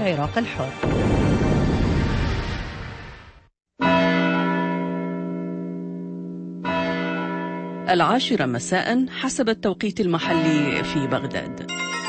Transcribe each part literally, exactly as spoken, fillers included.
العراق الحر. العاشرة مساء حسب التوقيت المحلي في بغداد.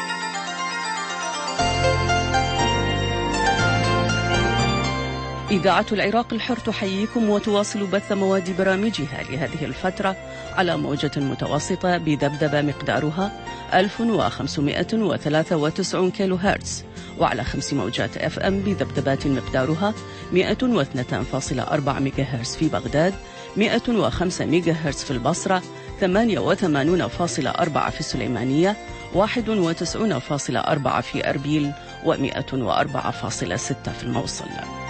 إذاعة العراق الحر تحييكم وتواصل بث مواد برامجها لهذه الفترة على موجة متوسطة بذبذبة مقدارها ألف وخمسمائة وثلاثة وتسعين كيلو هرتز، وعلى خمس موجات اف ام بذبذبات مقدارها مائة واثنين فاصلة أربعة ميجا هرتز في بغداد، مائة وخمسة ميجا هرتز في البصرة، ثمانية وثمانين فاصلة أربعة في السليمانية، واحد وتسعين فاصلة أربعة في أربيل، ومائة وأربعة فاصلة ستة في الموصل.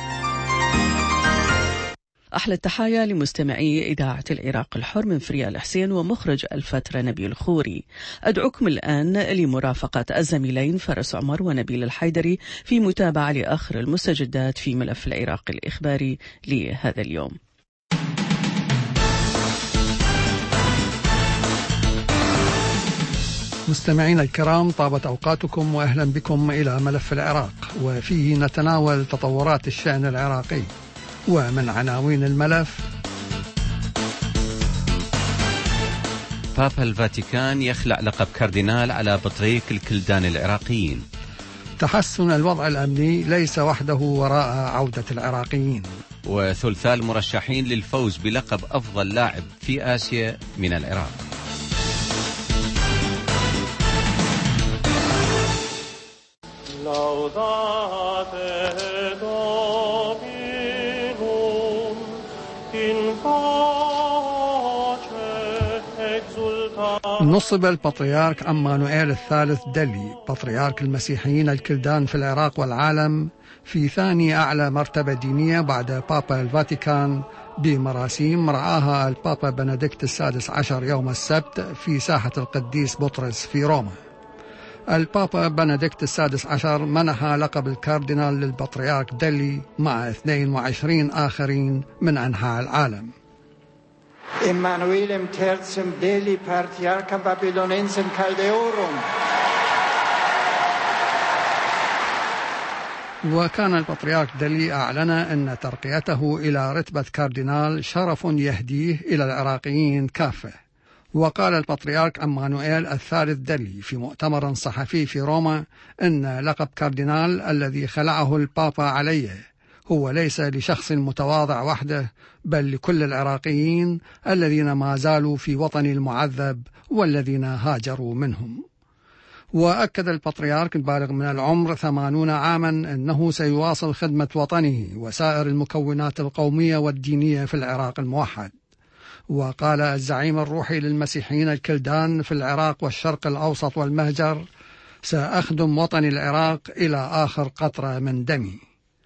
أحلى التحايا لمستمعي إذاعة العراق الحر من فريال حسين ومخرج الفترة نبيل خوري. أدعوكم الآن لمرافقة الزميلين فارس عمر ونبيل الحيدري في متابعة لآخر المستجدات في ملف العراق الإخباري لهذا اليوم. مستمعينا الكرام، طابت أوقاتكم وأهلا بكم إلى ملف العراق، وفيه نتناول تطورات الشأن العراقي. ومن عناوين الملف: بابا الفاتيكان يخلع لقب كاردينال على بطريق الكلدان العراقيين. تحسن الوضع الأمني ليس وحده وراء عودة العراقيين. وثلثاء المرشحين للفوز بلقب أفضل لاعب في آسيا من العراق. نصب البطريرك عمانوئيل الثالث دلي بطريرك المسيحيين الكلدان في العراق والعالم في ثاني أعلى مرتبة دينية بعد بابا الفاتيكان بمراسيم رعاها البابا بنديكت السادس عشر يوم السبت في ساحة القديس بطرس في روما. البابا بنديكت السادس عشر منح لقب الكاردينال للبطريرك دلي مع اثنين وعشرين آخرين من أنحاء العالم. Emanuelem tertium Deli Patriarcham Babylonensem Caldeorum. وكان البطريرك دلي أعلن أن ترقيته إلى رتبة كاردينال شرف يهديه إلى العراقيين كافة. وقال البطريرك عمانوئيل الثالث دلي في مؤتمر صحفي في روما أن لقب كاردينال الذي خلعه البابا عليه هو ليس لشخص متواضع وحده، بل لكل العراقيين الذين ما زالوا في وطن المعذب والذين هاجروا منهم. وأكد البطريرك البالغ من العمر ثمانون عاما أنه سيواصل خدمة وطنه وسائر المكونات القومية والدينية في العراق الموحد. وقال الزعيم الروحي للمسيحيين الكلدان في العراق والشرق الأوسط والمهجر: سأخدم وطني العراق إلى آخر قطرة من دمي.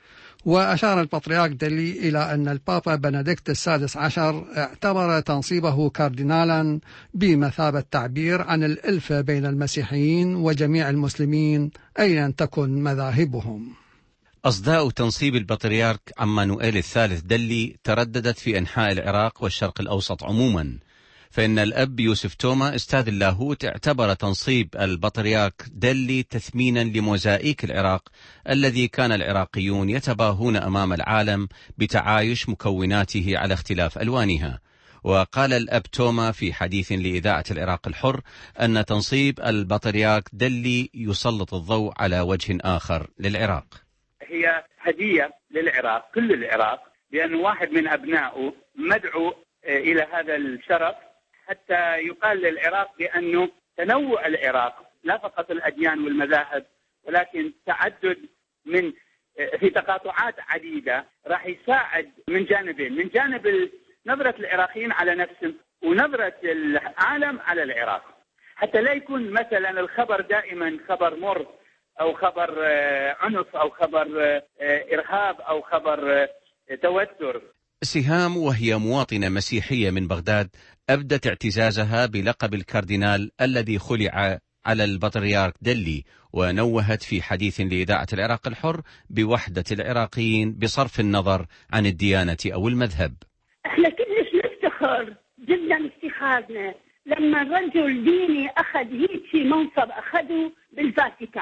وأشار البطريرك دلي إلى أن البابا بنديكت السادس عشر اعتبر تنصيبه كاردينالا بمثابة تعبير عن الألفة بين المسيحيين وجميع المسلمين أيا تكن مذاهبهم. أصداء تنصيب البطريرك عمانوئيل الثالث دلي ترددت في أنحاء العراق والشرق الأوسط عموما، فإن الأب يوسف توما أستاذ اللاهوت اعتبر تنصيب البطريرك دلي تثمينا لموزائيك العراق الذي كان العراقيون يتباهون أمام العالم بتعايش مكوناته على اختلاف ألوانها. وقال الأب توما في حديث لإذاعة العراق الحر أن تنصيب البطريرك دلي يسلط الضوء على وجه آخر للعراق. هي هدية للعراق، كل العراق، لأن واحد من أبنائه مدعو إلى هذا الشرف حتى يقال للعراق بأنه تنوع العراق لا فقط الأديان والمذاهب، ولكن تعدد من في تقاطعات عديدة راح يساعد من جانبين: من جانب نظرة العراقيين على نفسهم ونظرة العالم على العراق، حتى لا يكون مثلا الخبر دائما خبر مر أو خبر عنف أو خبر إرهاب أو خبر توتر. سهام وهي مواطنة مسيحية من بغداد أبدت اعتزازها بلقب الكاردينال الذي خلع على البطريرك دلي، ونوهت في حديث لإذاعة العراق الحر بوحدة العراقيين بصرف النظر عن الديانة أو المذهب. احنا كلش نفتخر جدا افتخارنا لما رجل ديني أخذ هيك منصب أخذه بالفاتيكان،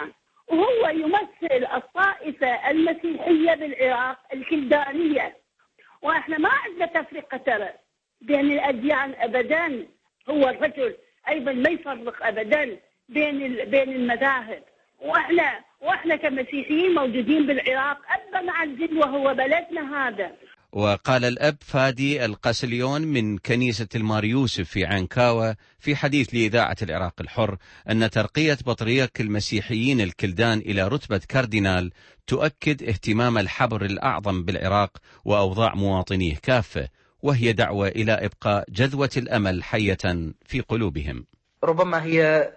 وهو يمثل الطائفة المسيحية بالعراق الكلدانية. وإحنا ما عندنا تفرقة ترى بين الأديان أبدا. هو الرجل أيضا ما يفرق أبدا بين بين المذاهب. وإحنا وإحنا كمسيحيين موجودين بالعراق أب مع الجد وهو بلدنا هذا. وقال الأب فادي القسليون من كنيسة المار يوسف في عنكاوة في حديث لإذاعة العراق الحر أن ترقية بطريرك المسيحيين الكلدان إلى رتبة كاردينال تؤكد اهتمام الحبر الأعظم بالعراق وأوضاع مواطنيه كافة، وهي دعوة إلى إبقاء جذوة الأمل حية في قلوبهم. ربما هي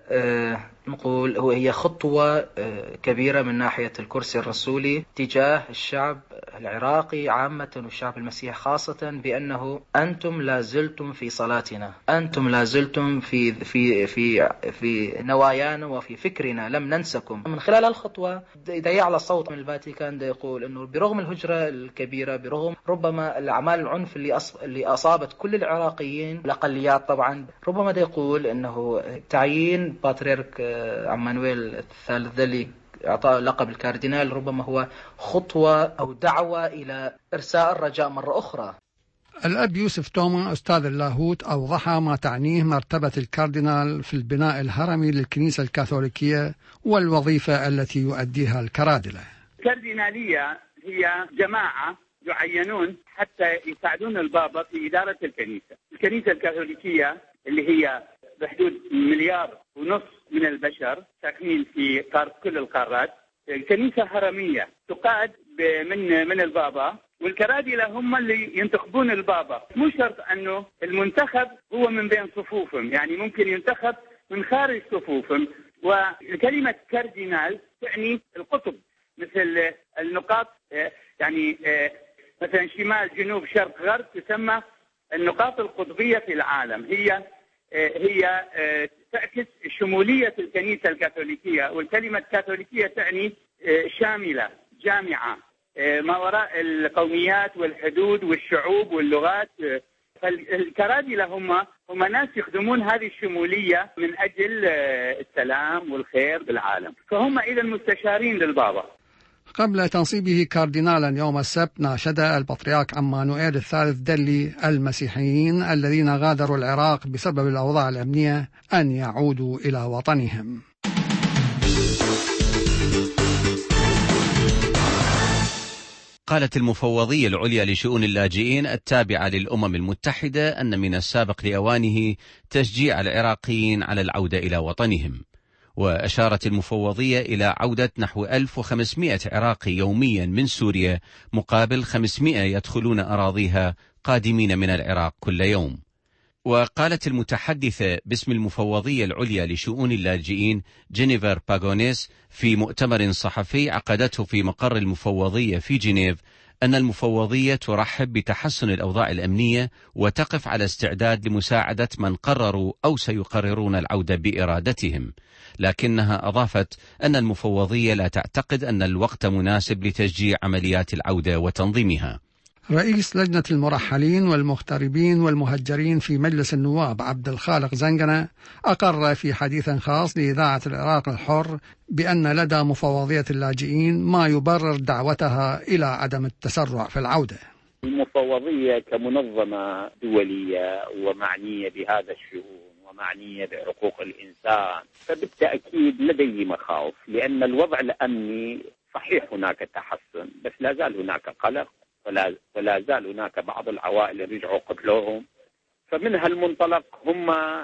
نقول هو هي خطوة كبيرة من ناحية الكرسي الرسولي تجاه الشعب العراقي عامة والشعب المسيحي خاصة، بأنه أنتم لازلتم في صلاتنا، أنتم لازلتم في في في في نوايانا وفي فكرنا، لم ننسكم. من خلال الخطوة إذا يعلى صوت من الفاتيكان يقول أنه برغم الهجرة الكبيرة، برغم ربما الأعمال العنف اللي اللي أصابت كل العراقيين الأقليات طبعا، ربما يقول أنه تعيين بطريرك عمانويل الثالث ذلي إعطاء لقب الكاردينال ربما هو خطوة أو دعوة إلى إرساء الرجاء مرة أخرى. الأب يوسف توما أستاذ اللاهوت أوضح ما تعنيه مرتبة الكاردينال في البناء الهرمي للكنيسة الكاثوليكية والوظيفة التي يؤديها الكرادلة. الكاردينالية هي جماعة يعينون حتى يساعدون البابا في إدارة الكنيسة. الكنيسة الكاثوليكية اللي هي بحدود مليار ونص من البشر ساكنين في كل القارات، كنيسة هرمية تقاد من من البابا، والكرادلة هم اللي ينتخبون البابا. مو شرط أنه المنتخب هو من بين صفوفهم، يعني ممكن ينتخب من خارج صفوفهم. وكلمة كاردينال تعني القطب، مثل النقاط، يعني مثلا شمال جنوب شرق غرب تسمى النقاط القطبية في العالم. هي هي تعكس شمولية الكنيسة الكاثوليكية، والكلمة كاثوليكية تعني شاملة جامعة ما وراء القوميات والحدود والشعوب واللغات. فالكرادلة هم هم ناس يخدمون هذه الشمولية من أجل السلام والخير بالعالم، فهم إذا مستشارين للبابا. قبل تنصيبه كاردينالا يوم السبت، ناشد البطريرك عمانوئيل الثالث دلي المسيحيين الذين غادروا العراق بسبب الأوضاع الأمنية أن يعودوا إلى وطنهم. قالت المفوضية العليا لشؤون اللاجئين التابعة للأمم المتحدة أن من السابق لأوانه تشجيع العراقيين على العودة إلى وطنهم. وأشارت المفوضية إلى عودة نحو ألف وخمسمائة عراقي يوميا من سوريا مقابل خمسمائة يدخلون أراضيها قادمين من العراق كل يوم. وقالت المتحدثة باسم المفوضية العليا لشؤون اللاجئين جينيفر باغونيس في مؤتمر صحفي عقدته في مقر المفوضية في جنيف أن المفوضية ترحب بتحسن الأوضاع الأمنية وتقف على استعداد لمساعدة من قرروا أو سيقررون العودة بإرادتهم، لكنها أضافت أن المفوضية لا تعتقد أن الوقت مناسب لتشجيع عمليات العودة وتنظيمها. رئيس لجنة المرحلين والمغتربين والمهجرين في مجلس النواب عبد الخالق زنقنة أقر في حديث خاص لإذاعة العراق الحر بأن لدى مفوضية اللاجئين ما يبرر دعوتها إلى عدم التسرع في العودة. المفوضية كمنظمة دولية ومعنية بهذا الشؤون ومعنية بحقوق الإنسان، فبالتأكيد لدي مخاوف، لأن الوضع الأمني صحيح هناك تحسن، بس لا زال هناك قلق، ولا, ولا زال هناك بعض العوائل رجعوا قبلهم. فمن هالمنطلق هم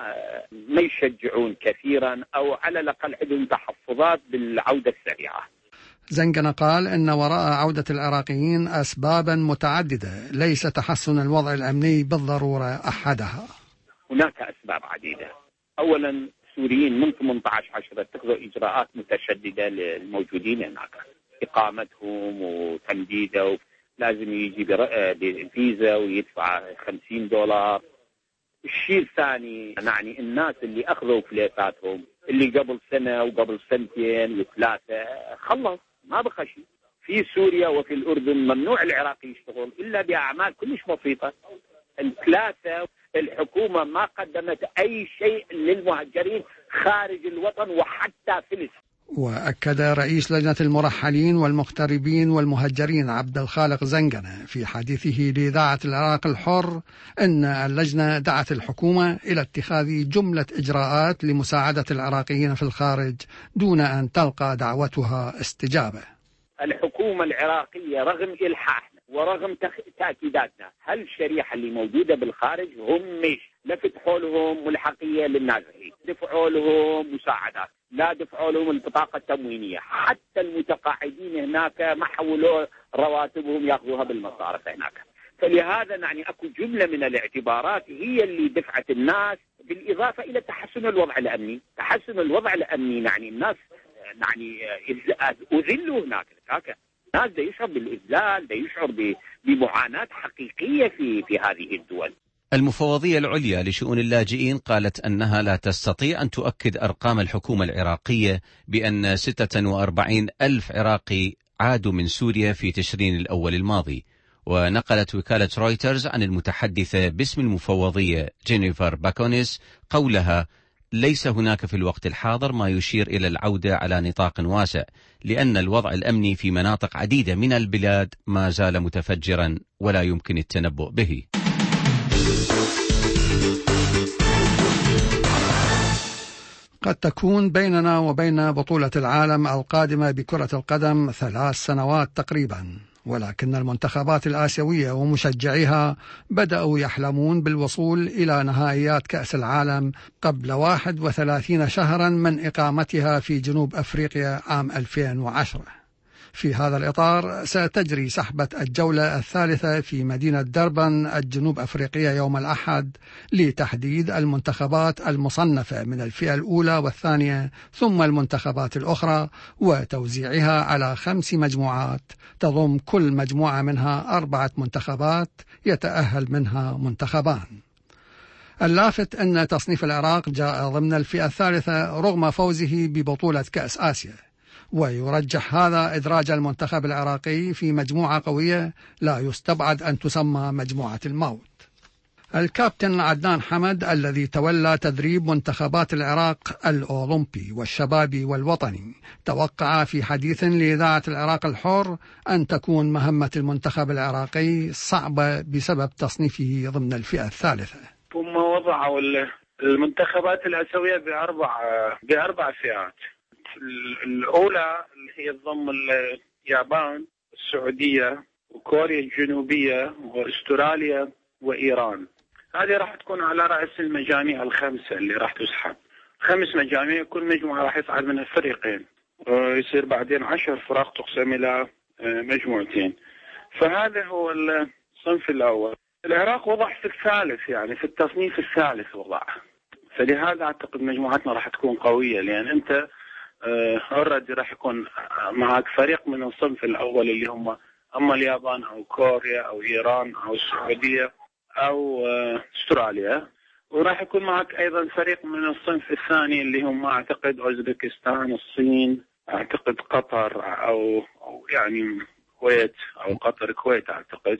ما يشجعون كثيرا، أو على الأقل عندهم تحفظات بالعودة السريعة. زنقنة قال إن وراء عودة العراقيين أسبابا متعددة، ليس تحسن الوضع الأمني بالضرورة أحدها. هناك أسباب عديدة. أولا سوريين من ثمانية عشر عشرة اتخذوا إجراءات متشددة للموجودين هناك، إقامتهم وتمديده، لازم يجي بفيزا ويدفع خمسين دولار. الشيء الثاني يعني الناس اللي أخذوا فليتاتهم اللي قبل سنة وقبل سنتين وثلاثة خلص ما بقى شيء. في سوريا وفي الأردن ممنوع العراقي يشتغل إلا بأعمال كلش بسيطة. الثلاثة الحكومة ما قدمت أي شيء للمهاجرين خارج الوطن وحتى فلس. وأكد رئيس لجنة المرحلين والمغتربين والمهجرين عبد الخالق زنقنة في حديثه لإذاعة العراق الحر أن اللجنة دعت الحكومة إلى اتخاذ جملة إجراءات لمساعدة العراقيين في الخارج دون أن تلقى دعوتها استجابة. الحكومة العراقية رغم إلحاحنا ورغم تأكيداتنا، هل الشريحة اللي موجودة بالخارج هم مش لا فتحوا لهم ملحقية للنازحين، دفعوا لهم مساعدات، لا دفعوا لهم البطاقة التموينية، حتى المتقاعدين هناك ما حولوا رواتبهم ياخذوها بالمصارف هناك. فلهذا يعني اكو جملة من الاعتبارات هي اللي دفعت الناس، بالإضافة إلى تحسن الوضع الأمني. تحسن الوضع الأمني يعني الناس يعني أذلوا هناك، الناس دا يشعر بالإذلال، دا يشعر بمعاناة حقيقية في في هذه الدول. المفوضية العليا لشؤون اللاجئين قالت أنها لا تستطيع أن تؤكد أرقام الحكومة العراقية بأن ستة وأربعين ألف عراقي عادوا من سوريا في تشرين الأول الماضي. ونقلت وكالة رويترز عن المتحدثة باسم المفوضية جينيفر باكونيس قولها: ليس هناك في الوقت الحاضر ما يشير إلى العودة على نطاق واسع، لأن الوضع الأمني في مناطق عديدة من البلاد ما زال متفجرا ولا يمكن التنبؤ به. قد تكون بيننا وبين بطولة العالم القادمة بكرة القدم ثلاث سنوات تقريبا، ولكن المنتخبات الآسيوية ومشجعيها بدأوا يحلمون بالوصول إلى نهائيات كأس العالم قبل واحد وثلاثين شهرا من إقامتها في جنوب أفريقيا عام ألفين وعشرة. في هذا الإطار ستجري سحبة الجولة الثالثة في مدينة دربن الجنوب أفريقية يوم الأحد لتحديد المنتخبات المصنفة من الفئة الأولى والثانية ثم المنتخبات الأخرى، وتوزيعها على خمس مجموعات تضم كل مجموعة منها أربعة منتخبات يتأهل منها منتخبان. اللافت أن تصنيف العراق جاء ضمن الفئة الثالثة رغم فوزه ببطولة كأس آسيا، ويرجح هذا إدراج المنتخب العراقي في مجموعة قوية لا يستبعد أن تسمى مجموعة الموت. الكابتن عدنان حمد الذي تولى تدريب منتخبات العراق الأولمبي والشبابي والوطني توقع في حديث لإذاعة العراق الحر أن تكون مهمة المنتخب العراقي صعبة بسبب تصنيفه ضمن الفئة الثالثة. هم وضعوا المنتخبات الآسيوية بأربع بأربع فئات. الأولى اللي هي تضم اليابان والسعودية وكوريا الجنوبية واستراليا وإيران. هذه راح تكون على رأس المجاميع الخمسة اللي راح تسحب. خمس مجاميع، كل مجموعة راح يصعد منها فريقين، ويصير بعدين عشر فرق تقسم إلى مجموعتين. فهذا هو الصنف الأول. العراق وضع في الثالث، يعني في التصنيف الثالث وضع. فلهذا أعتقد مجموعتنا راح تكون قوية، لأن أنت اوريدي راح يكون معك فريق من الصنف الاول اللي هم اما اليابان او كوريا او ايران او السعوديه او استراليا، وراح يكون معك ايضا فريق من الصنف الثاني اللي هم اعتقد اوزبكستان، الصين، اعتقد قطر او او يعني الكويت او قطر الكويت اعتقد.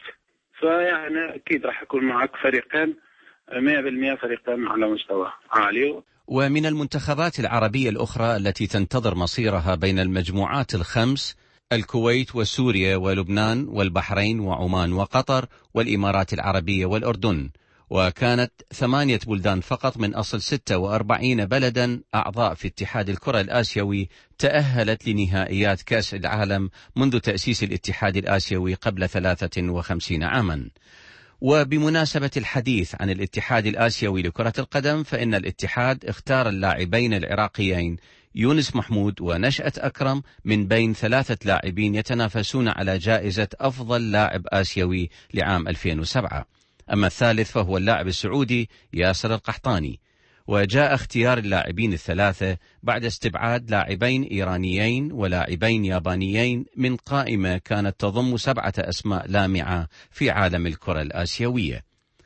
فيعني اكيد راح يكون معك فريقين مئة بالمئة فريقين على مستوى عالي. ومن المنتخبات العربية الأخرى التي تنتظر مصيرها بين المجموعات الخمس الكويت وسوريا ولبنان والبحرين وعمان وقطر والإمارات العربية والأردن. وكانت ثمانية بلدان فقط من أصل ستة وأربعين بلدا أعضاء في اتحاد الكرة الآسيوي تأهلت لنهائيات كأس العالم منذ تأسيس الاتحاد الآسيوي قبل ثلاثة وخمسين عاما. وبمناسبة الحديث عن الاتحاد الآسيوي لكرة القدم، فإن الاتحاد اختار اللاعبين العراقيين يونس محمود ونشأت أكرم من بين ثلاثة لاعبين يتنافسون على جائزة أفضل لاعب آسيوي لعام ألفين وسبعة. أما الثالث فهو اللاعب السعودي ياسر القحطاني. وجاء اختيار اللاعبين الثلاثة بعد استبعاد لاعبين إيرانيين ولاعبين يابانيين من قائمة كانت تضم سبعة أسماء لامعة في عالم الكرة الآسيوية.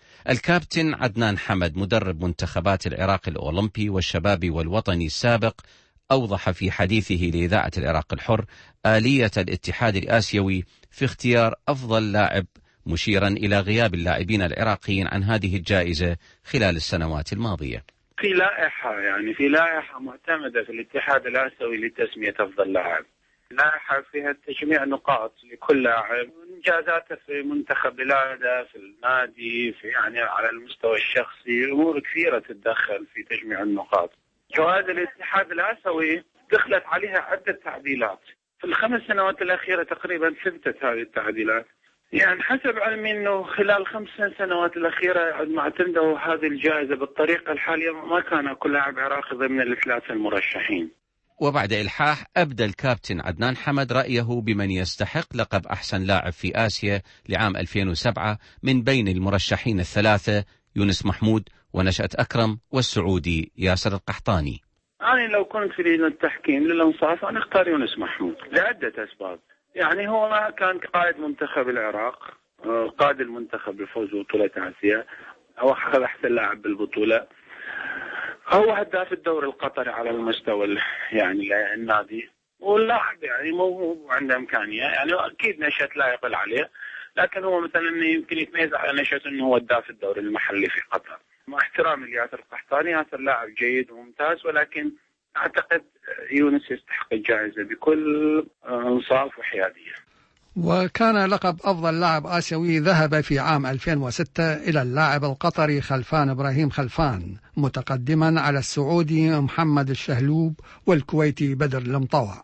الكابتن عدنان حمد مدرب منتخبات العراق الأولمبي والشبابي والوطني السابق أوضح في حديثه لإذاعة العراق الحر آلية الاتحاد الآسيوي في اختيار أفضل لاعب، مشيرا إلى غياب اللاعبين العراقيين عن هذه الجائزة خلال السنوات الماضية. في لائحة يعني في لائحة معتمدة في الاتحاد الآسيوي لتسمية أفضل لاعب. لائحة فيها تجميع نقاط لكل لاعب، إنجازاته في منتخب بلاده، في النادي، في يعني على المستوى الشخصي، أمور كثيرة تتدخل في تجميع النقاط. جوائز الاتحاد الآسيوي دخلت عليها عدة تعديلات في الخمس سنوات الأخيرة، تقريبا ثبتت هذه التعديلات. يعني حسب علمي أنه خلال خمس سنوات الأخيرة ما اعتمدوا هذه الجائزة بالطريقة الحالية ما كان كل لاعب عراقي ضمن الثلاثة المرشحين. وبعد إلحاح أبدى الكابتن عدنان حمد رأيه بمن يستحق لقب أحسن لاعب في آسيا لعام ألفين وسبعة من بين المرشحين الثلاثة يونس محمود ونشأة أكرم والسعودي ياسر القحطاني. أنا لو كنت في لجنة التحكيم للإنصاف أنا أختار يونس محمود لعدة أسباب. يعني هو كان قائد منتخب العراق، قائد المنتخب بفوز ببطولة آسيا، هو أخذ أحسن لاعب بالبطولة، هو هداف الدوري القطري على المستوى يعني النادي، واللاعب يعني موهوب وعنده إمكانية، يعني أكيد نشأة لا يقل عليه، لكن هو مثلا يمكن يتميز على نشأة أنه هو هداف الدوري المحلي في قطر. مع احترامي لياسر القحطاني، ياسر لاعب جيد وممتاز، ولكن أعتقد يونس يستحق الجائزة بكل إنصاف وحيادية. وكان لقب أفضل لاعب آسيوي ذهب في عام ألفين وستة إلى اللاعب القطري خلفان إبراهيم خلفان، متقدما على السعودي محمد الشهلوب والكويتي بدر المطوع.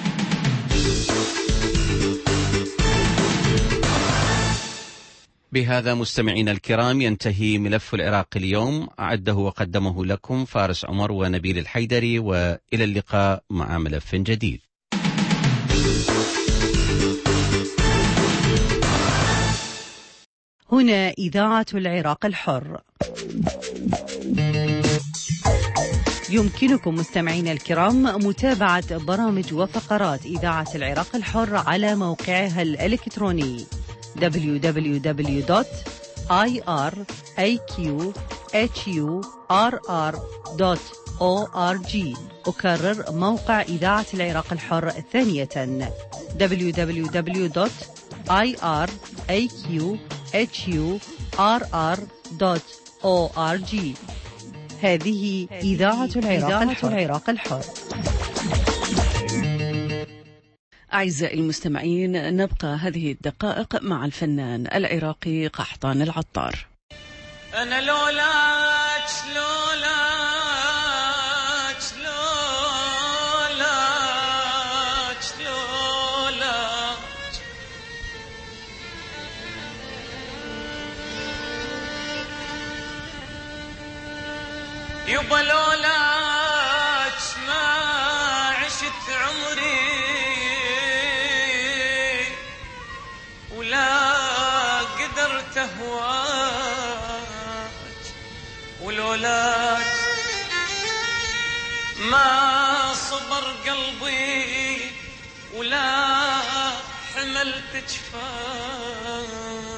بهذا مستمعينا الكرام ينتهي ملف العراق اليوم، أعده وقدمه لكم فارس عمر ونبيل الحيدري، وإلى اللقاء مع ملف جديد. هنا إذاعة العراق الحر. يمكنكم مستمعينا الكرام متابعة برامج وفقرات إذاعة العراق الحر على موقعها الإلكتروني دبليو دبليو دبليو دوت آي آر إيه كيو إتش يو آر آر دوت أو آر جي. أكرر موقع إذاعة العراق الحر ثانية دبليو دبليو دبليو دوت آي آر إيه كيو إتش يو آر آر دوت أو آر جي. هذه إذاعة العراق الحر. العراق الحر. أعزائي المستمعين، نبقى هذه الدقائق مع الفنان العراقي قحطان العطار. أنا لولاك لولاك لولاك لولاك يبا لولاك ما عشت عمري ولا قدرت أهواك، ولولاك ما صبر قلبي ولا حملت جفاك.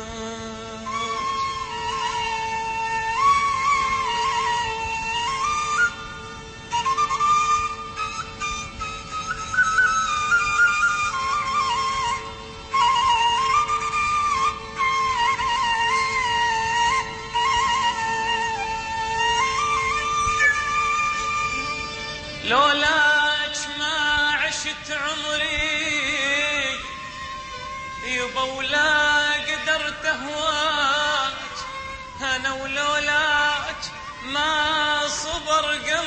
لولاك ما عشت عمري يبا ولا قدرت أهواك، أنا ولولاك ما صبر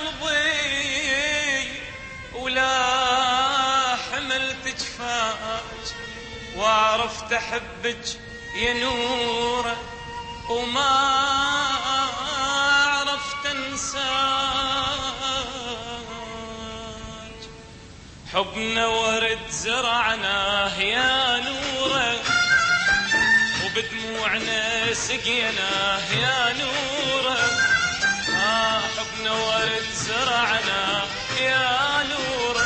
قلبي ولا حملت جفاك، وعرفت أحبك يا نورة وما عرفت أنساك. حبنا ورد زرعناه يا نوره وبدموعنا سقيناه يا نوره. آه حبنا ورد زرعناه يا نوره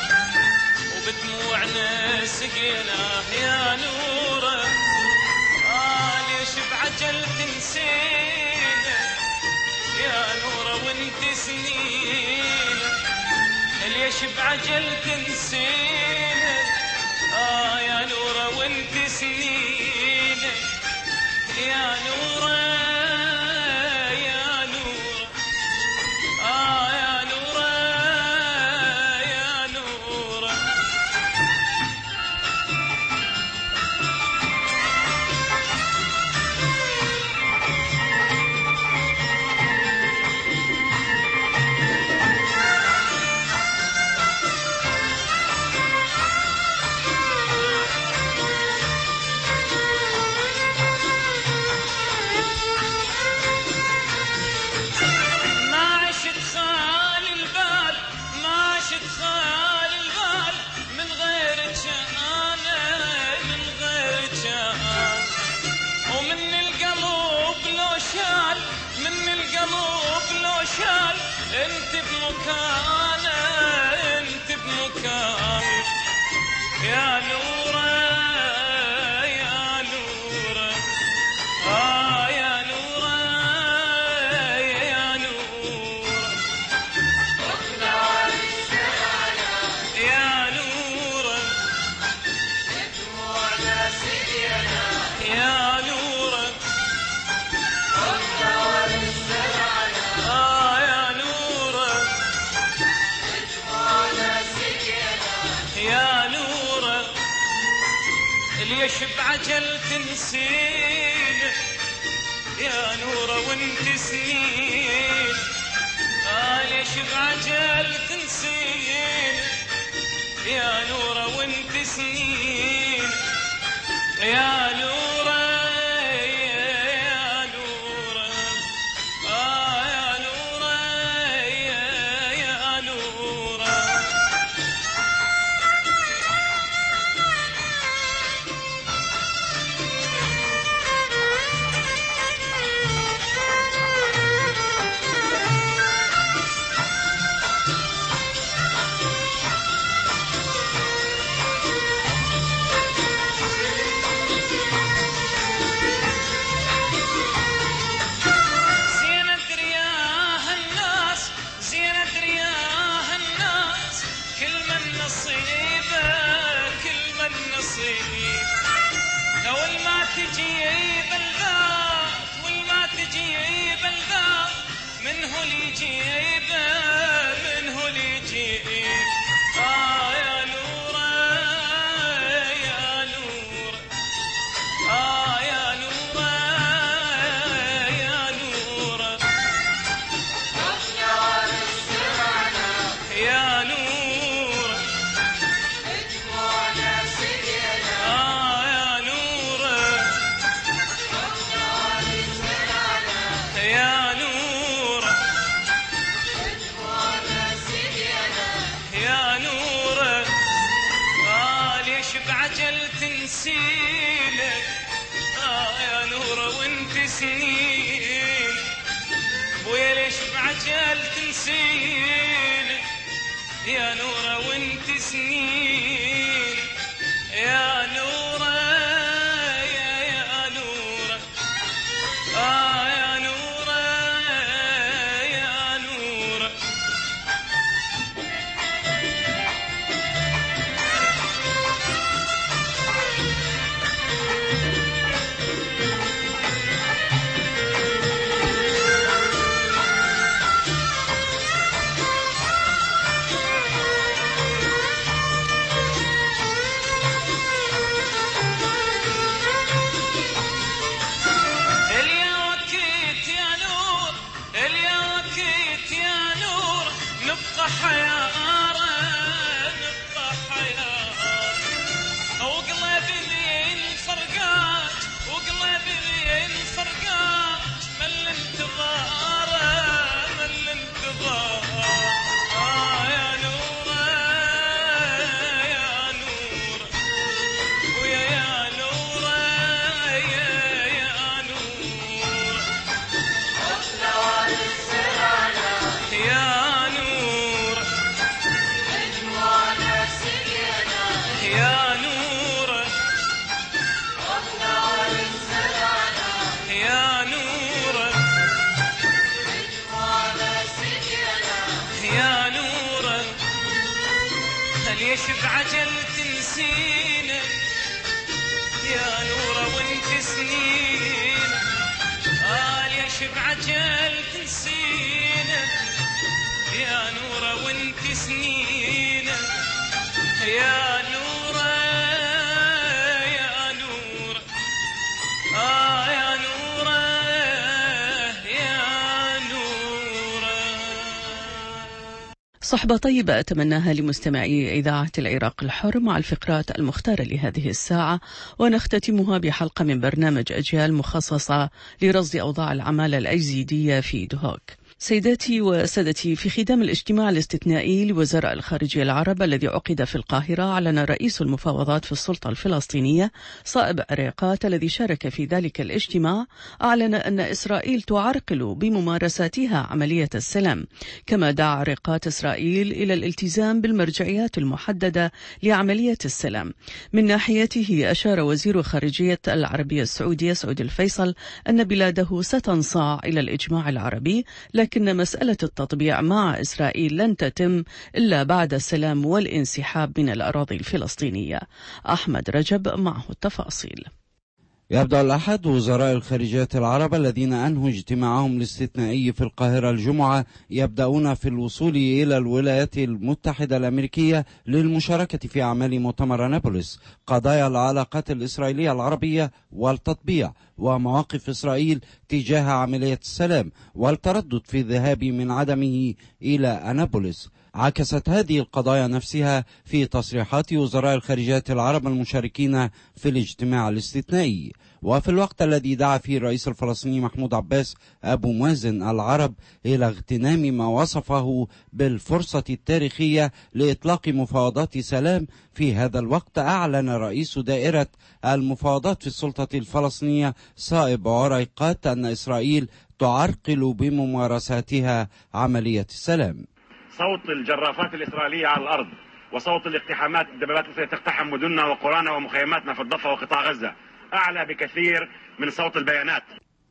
وبدموعنا سقيناه يا نوره. آه ليش بعجل تنسينا يا نوره وانت سنينه، ليش بعجل تنسينا آه يا نورة وانت سنينة يا نورة يا نورة. انت بمكانه انت بمكانه يا نوره يا نوره آه يا نوره يا نوره يا نوره يا نوره آه يا نوره يا نوره ليش بعجل تنسين يا نوره وانت سنين آه ليش بعجل تنسين يا نوره وانت سنين يا نوره يا نوره آه يا نوره يا نوره زينة رياها الناس زينة رياها الناس كل من نصيبه كل من نصيب أول ما تجي بلذات والما تجي بلذات منه اللي يجيبه منه اللي يجيب آه يا نوره يا نوره آه يا نوره يا نوره يا نوره آه يا نوره يا نوره يا نوره آه ليش بعجل تنسينه آه يا نوره وانت سنين بويا ليش بعجل تنسينه يا نوره وانت سنين يا نوره يا يا نوره آه يا نوره يا نوره اليا وكيت يا نور اليا وكيت يا نور نبقى حيارة نبقى حيارة وقلبي الفرقات وقلبي الفرقات من الانتظار من الانتظار آه يا نوره يا نوره ويا يا نوره يا يا نوره يا نوره يا نوره يا نوره يا نوره ليش بعجل تنسينه يا نوره وانت سنين آه ليش بعجل تنسينه يا نوره وانت سنين يا نوره يا نوره آه يا نوره يا نوره صحبة طيبة أتمناها لمستمعي إذاعة العراق الحر مع الفقرات المختارة لهذه الساعة، ونختتمها بحلقة من برنامج أجيال مخصصة لرصد أوضاع العمالة الأيزيدية في دهوك. سيداتي وسادتي، في ختام الاجتماع الاستثنائي لوزراء الخارجية العرب الذي عقد في القاهرة، أعلن رئيس المفاوضات في السلطة الفلسطينية صائب عريقات الذي شارك في ذلك الاجتماع، أعلن أن إسرائيل تعرقل بممارساتها عملية السلام. كما دعا عريقات إسرائيل إلى الالتزام بالمرجعيات المحددة لعملية السلام. من ناحيته أشار وزير خارجية العربية السعودية سعود الفيصل أن بلاده ستنصاع إلى الإجماع العربي، لكن مسألة التطبيع مع إسرائيل لن تتم إلا بعد السلام والانسحاب من الأراضي الفلسطينية. أحمد رجب معه التفاصيل. يبدأ الأحد وزراء الخارجية العرب الذين أنهوا اجتماعهم الاستثنائي في القاهرة الجمعة يبدأون في الوصول إلى الولايات المتحدة الأمريكية للمشاركة في أعمال مؤتمر نابلس، قضايا العلاقات الإسرائيلية العربية والتطبيع، ومواقف إسرائيل تجاه عملية السلام، والتردد في الذهاب من عدمه إلى أنابوليس. عكست هذه القضايا نفسها في تصريحات وزراء الخارجية العرب المشاركين في الاجتماع الاستثنائي. وفي الوقت الذي دعا فيه الرئيس الفلسطيني محمود عباس أبو مازن العرب إلى اغتنام ما وصفه بالفرصة التاريخية لإطلاق مفاوضات سلام، في هذا الوقت أعلن رئيس دائرة المفاوضات في السلطة الفلسطينية صائب عريقات أن إسرائيل تعرقل بممارساتها عملية السلام. صوت الجرافات الإسرائيلية على الأرض، وصوت الاقتحامات، الدبابات التي تقتحم مدننا وقرانا ومخيماتنا في الضفة وقطاع غزة أعلى بكثير من صوت البيانات.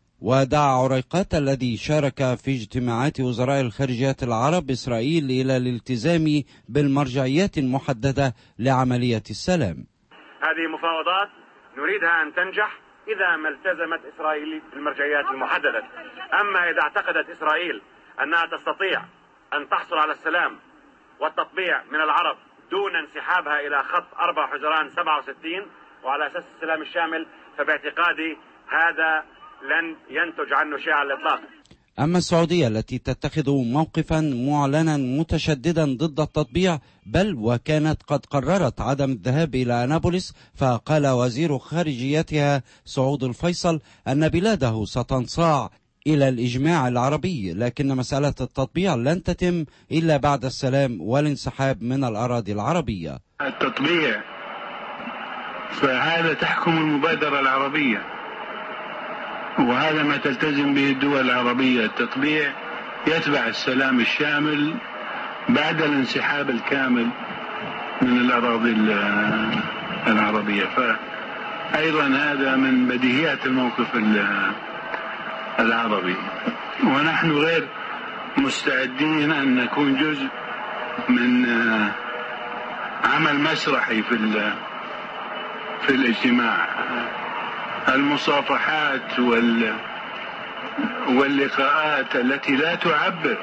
ودعا عريقات الذي شارك في اجتماعات وزراء الخارجية العرب إسرائيل إلى الالتزام بالمرجعيات المحددة لعملية السلام. هذه مفاوضات نريدها أن تنجح إذا ما التزمت إسرائيل بالمرجعيات المحددة. أما إذا اعتقدت إسرائيل أنها تستطيع أن تحصل على السلام والتطبيع من العرب دون انسحابها إلى خط أربع حزيران سبعة وستين وعلى أساس السلام الشامل، فباعتقادي هذا لن ينتج عنه شيء على الإطلاق. أما السعودية التي تتخذ موقفا معلنا متشددا ضد التطبيع، بل وكانت قد قررت عدم الذهاب إلى أنابوليس، فقال وزير خارجيتها سعود الفيصل أن بلاده ستنصاع إلى الإجماع العربي، لكن مسألة التطبيع لن تتم إلا بعد السلام والانسحاب من الأراضي العربية. التطبيع فهذا تحكم المبادرة العربية، وهذا ما تلتزم به الدول العربية. التطبيع يتبع السلام الشامل بعد الانسحاب الكامل من الأراضي العربية، فأيضا هذا من بديهيات الموقف العربي، ونحن غير مستعدين أن نكون جزء من عمل مسرحي في في الاجتماع. المصافحات وال واللقاءات التي لا تعبر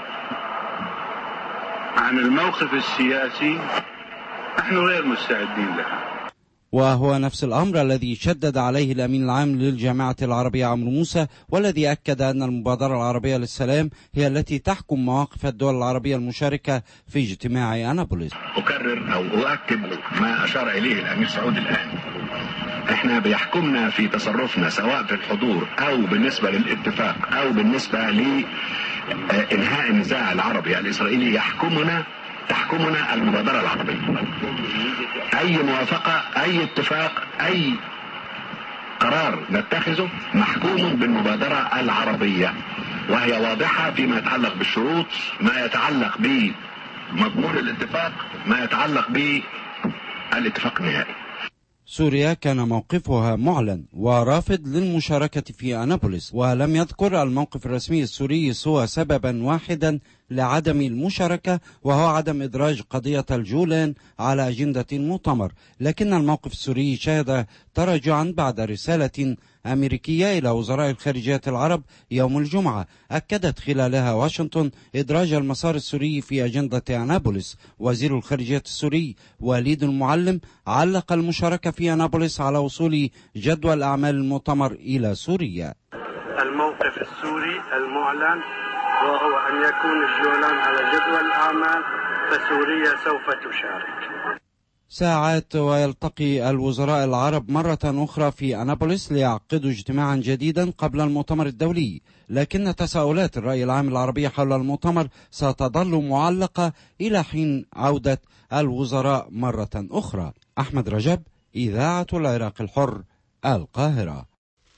عن الموقف السياسي نحن غير مستعدين لها. وهو نفس الأمر الذي شدد عليه الأمين العام للجامعة العربية عمرو موسى، والذي أكد أن المبادرة العربية للسلام هي التي تحكم مواقف الدول العربية المشاركة في اجتماع أنابوليس. أكرر أو أؤكد ما أشار إليه الأمير سعود الآن. احنا بيحكمنا في تصرفنا سواء في الحضور أو بالنسبة للاتفاق أو بالنسبة لإنهاء النزاع العربي الإسرائيلي، يحكمنا تحكمنا المبادرة العربية. أي موافقة، أي اتفاق، أي قرار نتخذه محكوم بالمبادرة العربية، وهي واضحة فيما يتعلق بالشروط، ما يتعلق بمضمون الاتفاق، ما يتعلق بالاتفاق النهائي. سوريا كان موقفها معلن ورافض للمشاركة في أنابوليس، ولم يذكر الموقف الرسمي السوري سوى سببا واحدا لعدم المشاركة، وهو عدم إدراج قضية الجولان على أجندة المؤتمر. لكن الموقف السوري شهد تراجعا بعد رسالة أمريكية إلى وزراء الخارجية العرب يوم الجمعة أكدت خلالها واشنطن إدراج المسار السوري في أجندة أنابوليس. وزير الخارجية السوري وليد المعلم علق المشاركة في أنابوليس على وصول جدول أعمال المؤتمر إلى سوريا. الموقف السوري المعلن وهو أن يكون الجولان على جدول الأعمال، فسوريا سوف تشارك. ساعات ويلتقي الوزراء العرب مرة أخرى في أنابوليس ليعقدوا اجتماعا جديدا قبل المؤتمر الدولي، لكن تساؤلات الرأي العام العربي حول المؤتمر ستظل معلقة إلى حين عودة الوزراء مرة أخرى. أحمد رجب، إذاعة العراق الحر، القاهرة.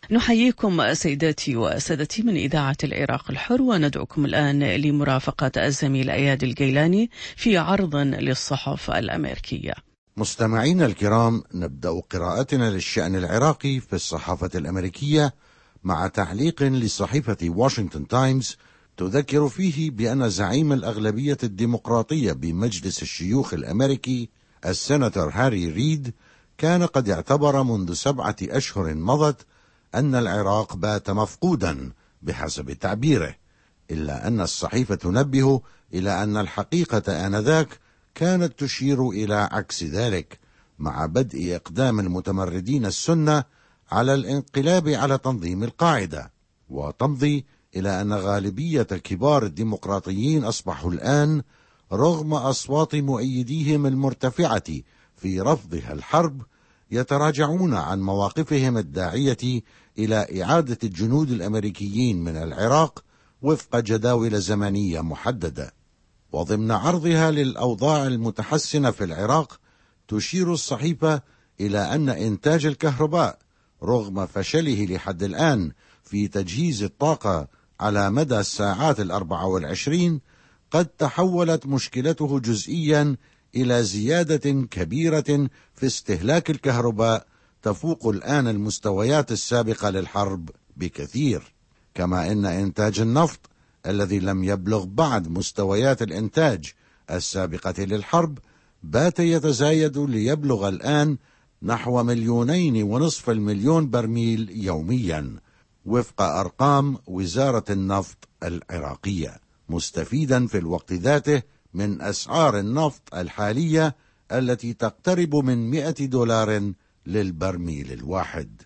نحييكم سيداتي وسادتي من إذاعة العراق الحر، وندعوكم الآن لمرافقة الزميل أياد الجيلاني في عرض للصحف الأمريكية. مستمعينا الكرام، نبدأ قراءتنا للشأن العراقي في الصحافة الأمريكية مع تعليق لصحيفة واشنطن تايمز تذكر فيه بأن زعيم الأغلبية الديمقراطية بمجلس الشيوخ الأمريكي السيناتور هاري ريد كان قد اعتبر منذ سبعة أشهر مضت أن العراق بات مفقودا بحسب تعبيره، إلا أن الصحيفة تنبه إلى أن الحقيقة آنذاك كانت تشير إلى عكس ذلك، مع بدء إقدام المتمردين السنة على الانقلاب على تنظيم القاعدة، وتمضي إلى أن غالبية كبار الديمقراطيين أصبحوا الآن رغم أصوات مؤيديهم المرتفعة في رفضها الحرب يتراجعون عن مواقفهم الداعية إلى إعادة الجنود الأمريكيين من العراق وفق جداول زمنية محددة. وضمن عرضها للأوضاع المتحسنة في العراق تشير الصحيفة إلى أن إنتاج الكهرباء رغم فشله لحد الآن في تجهيز الطاقة على مدى الساعات الأربع والعشرين قد تحولت مشكلته جزئيا إلى زيادة كبيرة في استهلاك الكهرباء تفوق الآن المستويات السابقة للحرب بكثير، كما إن إنتاج النفط الذي لم يبلغ بعد مستويات الإنتاج السابقة للحرب بات يتزايد ليبلغ الآن نحو مليونين ونصف المليون برميل يوميا وفق أرقام وزارة النفط العراقية، مستفيدا في الوقت ذاته من أسعار النفط الحالية التي تقترب من مئة دولار للبرميل الواحد.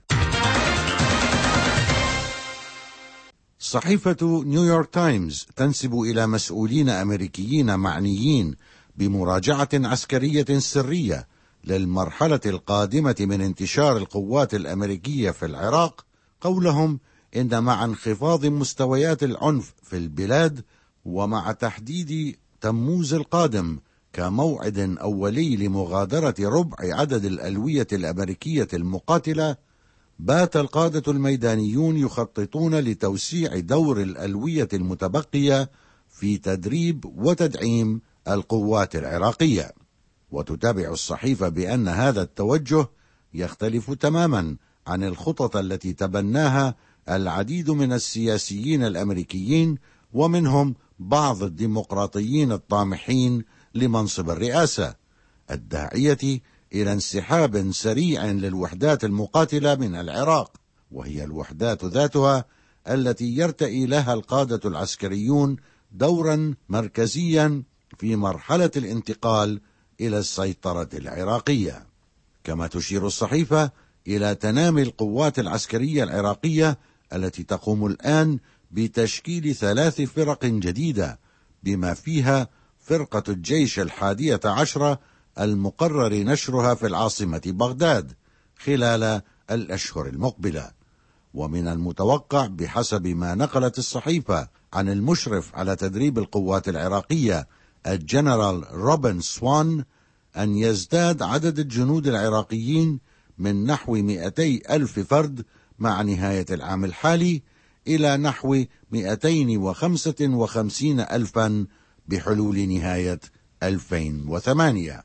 صحيفة نيويورك تايمز تنسب إلى مسؤولين أمريكيين معنيين بمراجعة عسكرية سرية للمرحلة القادمة من انتشار القوات الأمريكية في العراق قولهم إن مع انخفاض مستويات العنف في البلاد ومع تحديد تموز القادم كموعد أولي لمغادرة ربع عدد الألوية الأمريكية المقاتلة، بات القادة الميدانيون يخططون لتوسيع دور الألوية المتبقية في تدريب وتدعيم القوات العراقية. وتتابع الصحيفة بأن هذا التوجه يختلف تماما عن الخطط التي تبناها العديد من السياسيين الأمريكيين ومنهم بعض الديمقراطيين الطامحين لمنصب الرئاسة، الداعية إلى انسحاب سريع للوحدات المقاتلة من العراق، وهي الوحدات ذاتها التي يرتئي لها القادة العسكريون دورا مركزيا في مرحلة الانتقال إلى السيطرة العراقية. كما تشير الصحيفة إلى تنامي القوات العسكرية العراقية التي تقوم الآن بتشكيل ثلاث فرق جديدة، بما فيها فرقة الجيش الحادية عشرة المقرر نشرها في العاصمة بغداد خلال الأشهر المقبلة. ومن المتوقع بحسب ما نقلت الصحيفة عن المشرف على تدريب القوات العراقية الجنرال روبن سوان أن يزداد عدد الجنود العراقيين من نحو مئتي ألف فرد مع نهاية العام الحالي إلى نحو مئتين وخمسة وخمسين ألفا بحلول نهاية ألفين وثمانية.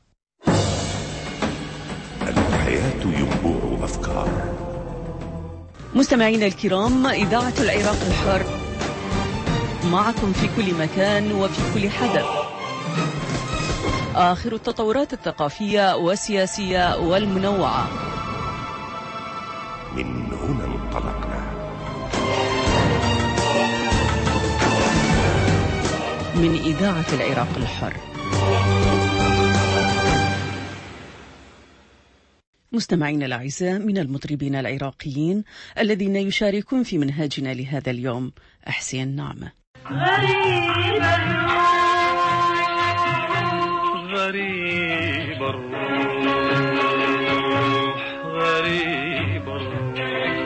الحياة ينبوع أفكار. مستمعينا الكرام، إذاعة العراق الحر معكم في كل مكان وفي كل حدث. آخر التطورات الثقافية والسياسية والمنوعة. من هنا انطلقنا. من إذاعة العراق الحر. مستمعينا الأعزاء، من المطربين العراقيين الذين يشاركون في منهاجنا لهذا اليوم أحسين نعمة. غريب الروح غريب غريب الروح غريب الروح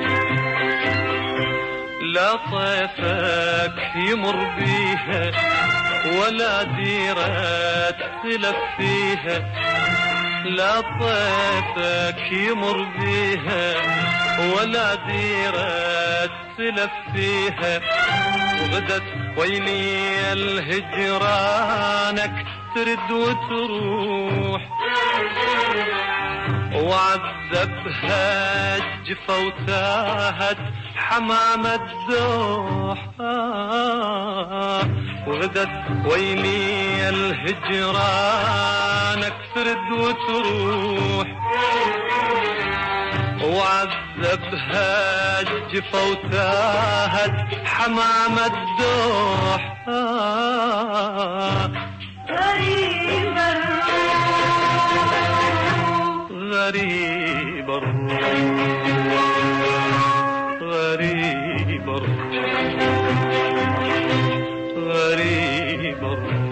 لا طيفك يمر بيها ولا ديرة تلف فيها لا طيفك يمر بيها ولا ديرة تلف فيها وغدت ويلي الهجرانك ترد وتروح وعذبها الجفا وتاهت حمام الدوح وغدت ويلي الهجرانك ترد وتروح وعذبها الجفا وتاهت حمام الدوح غريب الروح غريب الروح غريب الروح غريب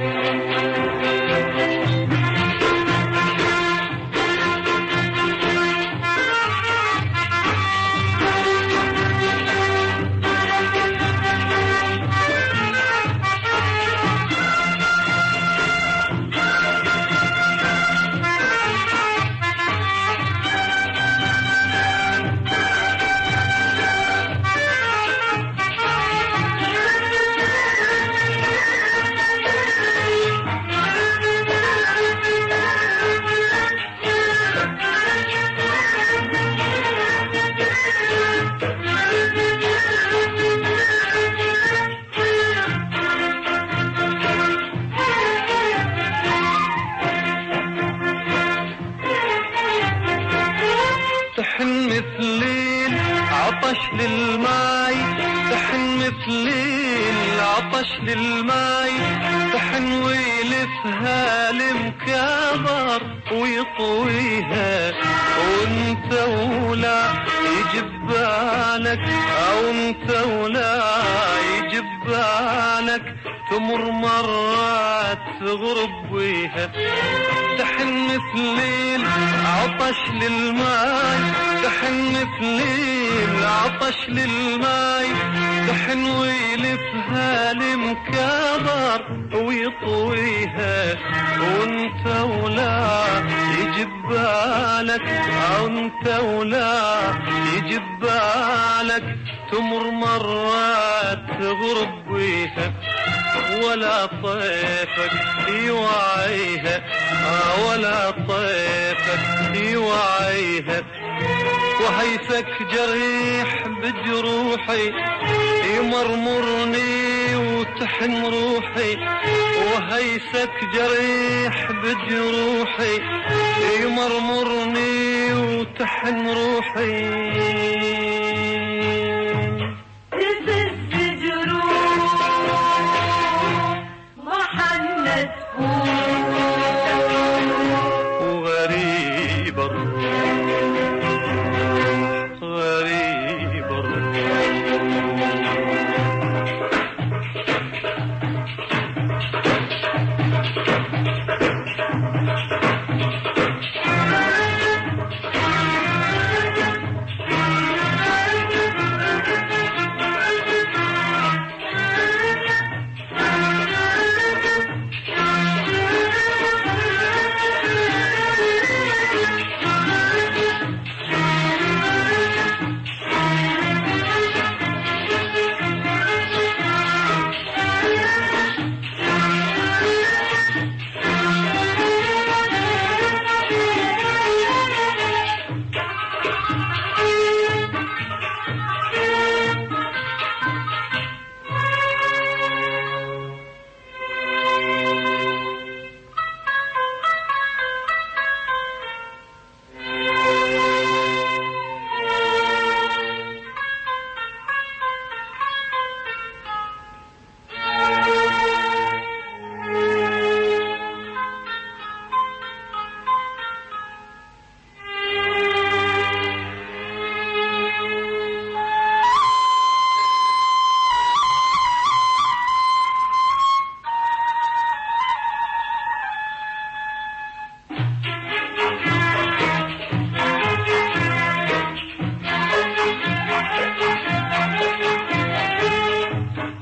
للماي تحن مثل العطش للماي تحن ويلفها المكابر ويطويها وانت ولا يجب بالك او انت ولا يجب بالك تمر مرات تغرب بيها تحن مثل العطش للماي تحن مثل العطش للماي تحن ويلفها المكابر ويطويها وانت ولا يجب بالك او انت ولا يجب بالك تمر مرات تغرب بيها ولا طيفك يوعيها ولا طيفك يوعيها وهيثك جريح بجروحي يمرمرني وتحن روحي وهيثك جريح بجروحي يمرمرني وتحن روحي وغريب الروح غريب الروح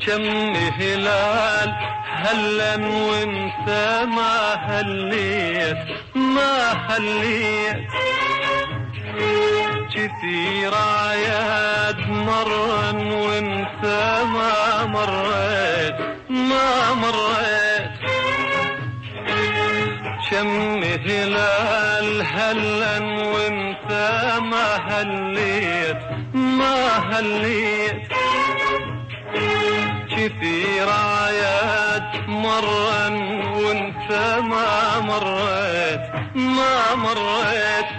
شم هلال هلا وانت ما هليت ما هليت كثير عياد مرا وانت ما مريت ما مريت شم هلال هلا وانت ما هليت ما هليت كثير عياد مرا وانت ما مريت ما مريت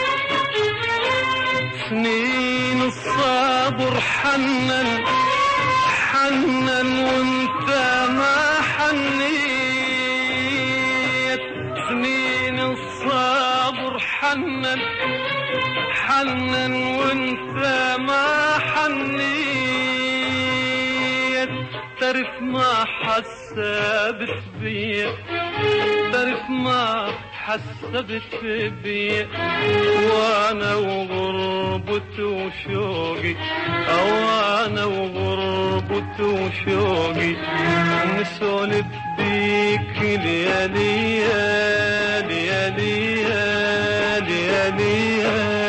سنين الصبر حنن حنن وانت ما حنيت سنين الصبر حنن حنن وانت ما حنيت تعرف ما حسبت بي تعرف ما حسبت بي وانا وغربت وشوقي او انا وغربت وشوقي نسولف بيك ليالي ليالي ليالي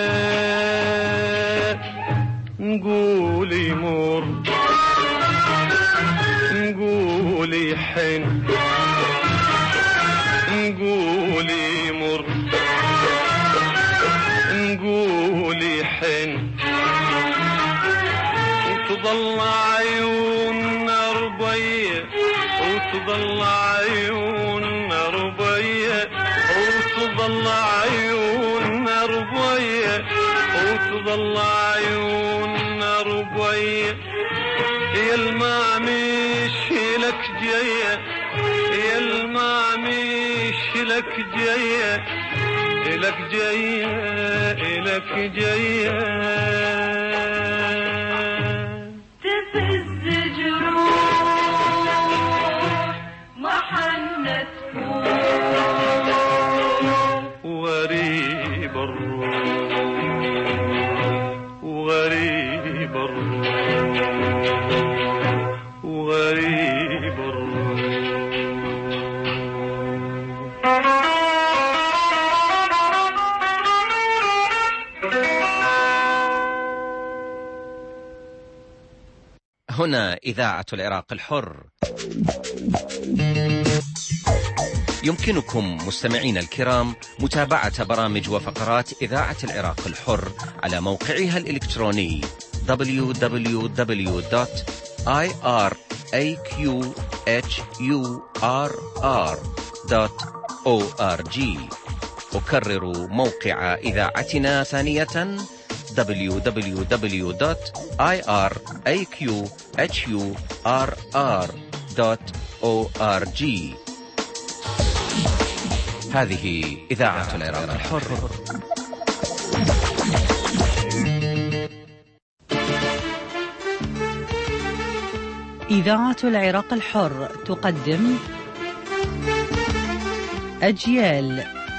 نقولي مر نقولي حن نقولي مر نقولي حن وتضل عيوننا ربية وتضل عيوننا ربية وتضل عيوننا ربية وتضل عيوننا ربية يا المعمش لك جاية يا المعمش لك جاية لك جاية لك جاية تفز جروح محنة وغريب الروح وغريب الروح وغريب الروح هنا إذاعة العراق الحر. يمكنكم مستمعين الكرام متابعة برامج وفقرات إذاعة العراق الحر على موقعها الإلكتروني دبليو دبليو دبليو دوت آي آر إيه كيو إتش يو آر آر دوت أو آر جي. أكرر موقع إذاعتنا ثانية دبليو دبليو دبليو دوت آي آر إيه كيو إتش يو آر آر دوت أو آر جي. هذه إذاعة العراق الحر. إذاعة العراق الحر تقدم أجيال.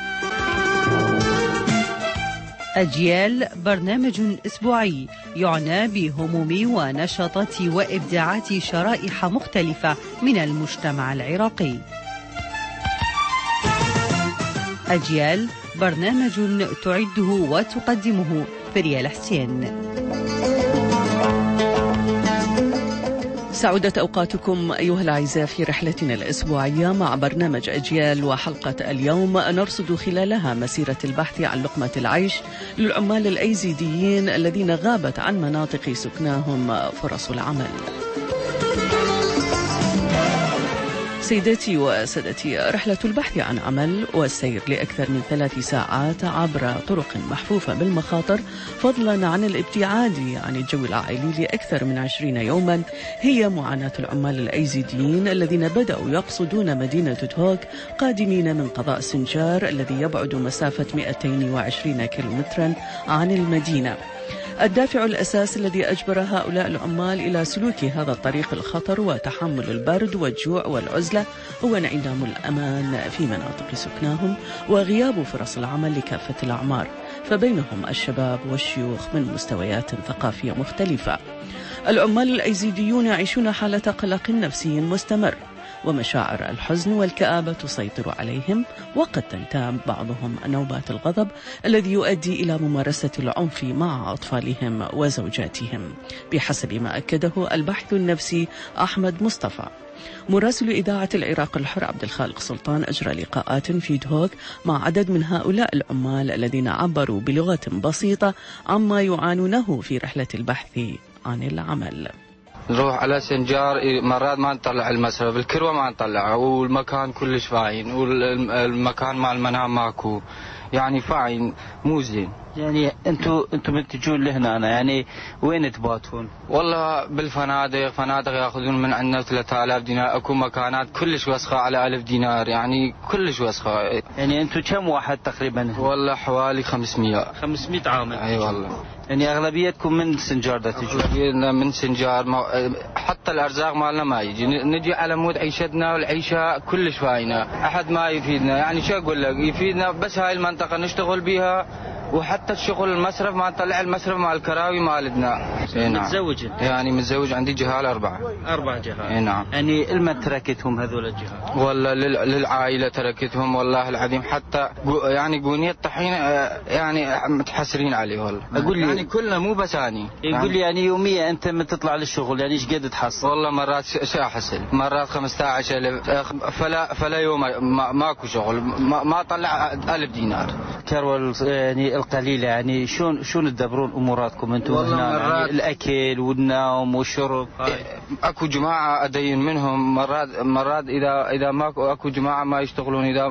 أجيال برنامج أسبوعي يعنى بهموم ونشاطات وإبداعات شرائح مختلفة من المجتمع العراقي. أجيال برنامج تعده وتقدمه فريال حسين. سعدت أوقاتكم أيها الأعزاء في رحلتنا الأسبوعية مع برنامج أجيال، وحلقة اليوم نرصد خلالها مسيرة البحث عن لقمة العيش للعمال الأيزيديين الذين غابت عن مناطق سكناهم فرص العمل. سيداتي وسادتي، رحلة البحث عن عمل والسير لأكثر من ثلاث ساعات عبر طرق محفوفة بالمخاطر، فضلا عن الابتعاد عن الجو العائلي لأكثر من عشرين يوما، هي معاناة العمال الأيزيديين الذين بدأوا يقصدون مدينة تهوك قادمين من قضاء سنجار الذي يبعد مسافة مئتين وعشرين كيلومترا عن المدينة. الدافع الأساس الذي أجبر هؤلاء العمال إلى سلوك هذا الطريق الخطر وتحمل البرد والجوع والعزلة هو انعدام الأمان في مناطق سكناهم وغياب فرص العمل لكافة الأعمار. فبينهم الشباب والشيوخ من مستويات ثقافية مختلفة. العمال الأيزيديون يعيشون حالة قلق نفسي مستمر، ومشاعر الحزن والكآبة تسيطر عليهم، وقد تنتاب بعضهم نوبات الغضب الذي يؤدي إلى ممارسة العنف مع أطفالهم وزوجاتهم، بحسب ما أكده الباحث النفسي أحمد مصطفى. مراسل إذاعة العراق الحر عبد الخالق سلطان أجرى لقاءات في دهوك مع عدد من هؤلاء العمال الذين عبروا بلغة بسيطة عما يعانونه في رحلة البحث عن العمل. نروح على سنجار، مرات ما نطلع المسرف، الكروة ما نطلع، والمكان كلش فاين، والمكان مع المنام ماكو، يعني فاين مو زين. يعني انتوا انتوا من تجون لهنا أنا يعني وين تباتون؟ والله بالفنادق، فنادق ياخذون من عندنا ثلاثة آلاف دينار، اكو مكانات كلش وسخة على ألف دينار، يعني كلش وسخة. يعني انتوا كم واحد تقريبا؟ والله حوالي خمسمية خمسمية عامل. اي والله. يعني اغلبيتكم من سنجار دا تجون؟ من سنجار، حتى الارزاق مالنا ما يجي، نجي على مود عيشتنا، والعيشه كلش فاينه، احد ما يفيدنا. يعني شو اقول لك، يفيدنا بس هاي المنطقه نشتغل بيها، وحتى الشغل المسرف ما نطلع المسرف مع الكراوي مالتنا. متزوج انت؟ يعني متزوج، عندي جهال اربعه. اربع جهال؟ اي نعم. يعني لمن تركتهم هذول الجهال؟ والله للعائله تركتهم، والله العظيم. حتى يعني قونية الطحين يعني متحسرين عليه والله. اقول لي يعني كلنا مو بس اني. يقول لي يعني يوميا انت من تطلع للشغل يعني ايش قد تحصل؟ والله مرات شو احصل، مرات خمسة عشر ألف، فلا فلا يوم ما ماكو شغل، ما, ما طلع ألف دينار. كروة يعني القليلة، يعني شلون شلون تدبرون اموراتكم انتم هنا؟ يعني الاكل والنوم والشرب. اكو جماعه ادين منهم، مرات مرات اذا اذا ماكو اكو جماعه ما يشتغلون، اذا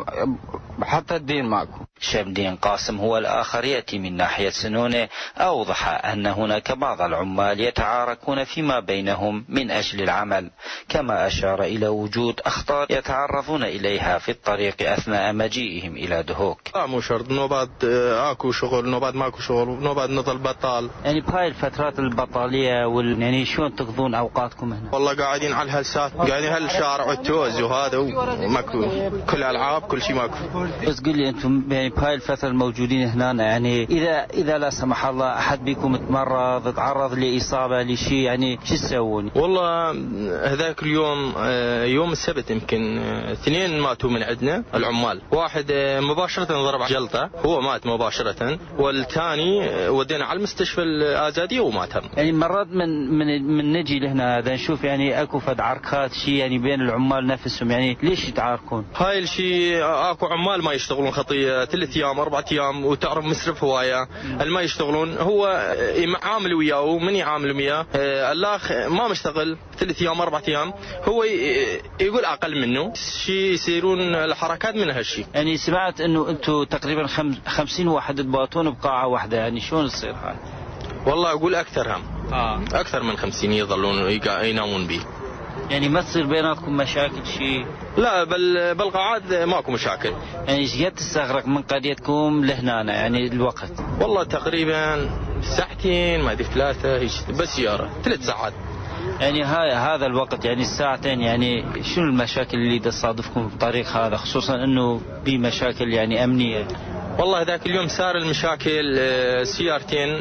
حتى الدين ماكو. شمدين قاسم هو الآخر يأتي من ناحية سنونه، أوضح أن هناك بعض العمال يتعاركون فيما بينهم من أجل العمل، كما أشار إلى وجود أخطار يتعرضون إليها في الطريق أثناء مجيئهم إلى دهوك. لا مو شرط، نوبات اكو شغل، نوبات ماكو شغل، نوبات نضل بطال. يعني بهاي الفترات البطالية وال... يعني شلون تقضون أوقاتكم هنا؟ والله قاعدين على الهلسات، قاعدين هالشارع والتوز وهذا، وماكو كل ألعاب كل شيء ماكو. بس قل لي أنتم يعني بهاي الفترة الموجودين هنا، يعني إذا إذا لا سمح الله أحد بكم تمرض، تعرض لإصابة لشيء، يعني شو تسوون؟ والله هذاك اليوم يوم السبت يمكن اثنين ماتوا من عندنا العمال، واحد مباشرة ضرب جلطة هو مات مباشرة، والثاني ودينا على المستشفى الآزادية ومات. يعني مرات من من من نجي لهنا هذا نشوف يعني اكو فد عركات شيء يعني بين العمال نفسهم، يعني ليش يتعاركون؟ هاي الشيء اكو عمال ما يشتغلون خطية ثلاث ايام اربع ايام، وتعرف مسرف هوايه، ما يشتغلون هو عامل وياه، ومن يعامل وياه الاخ ما مشتغل ثلاث ايام اربع ايام، هو يقول اقل منه شيء، يصيرون الحركات من هالشيء. يعني سمعت انه انتم تقريبا خمسين واحد تباتون بقاعه واحده، يعني شلون تصير هاي؟ والله اقول اكثر هم آه. اكثر من خمسين يظلون ينامون به. يعني ما تصير بيناتكم مشاكل شيء؟ لا بل بالقاعات ماكو مشاكل. يعني ايش قد تستغرق من قريتكم لهنا يعني الوقت؟ والله تقريبا ساعتين ما ادري ثلاثه بس سياره ثلاث ساعات. يعني هاي هذا الوقت يعني الساعتين، يعني شنو المشاكل اللي تصادفكم بالطريق هذا، خصوصا انه بمشاكل يعني امنيه؟ والله ذاك اليوم صار المشاكل سيارتين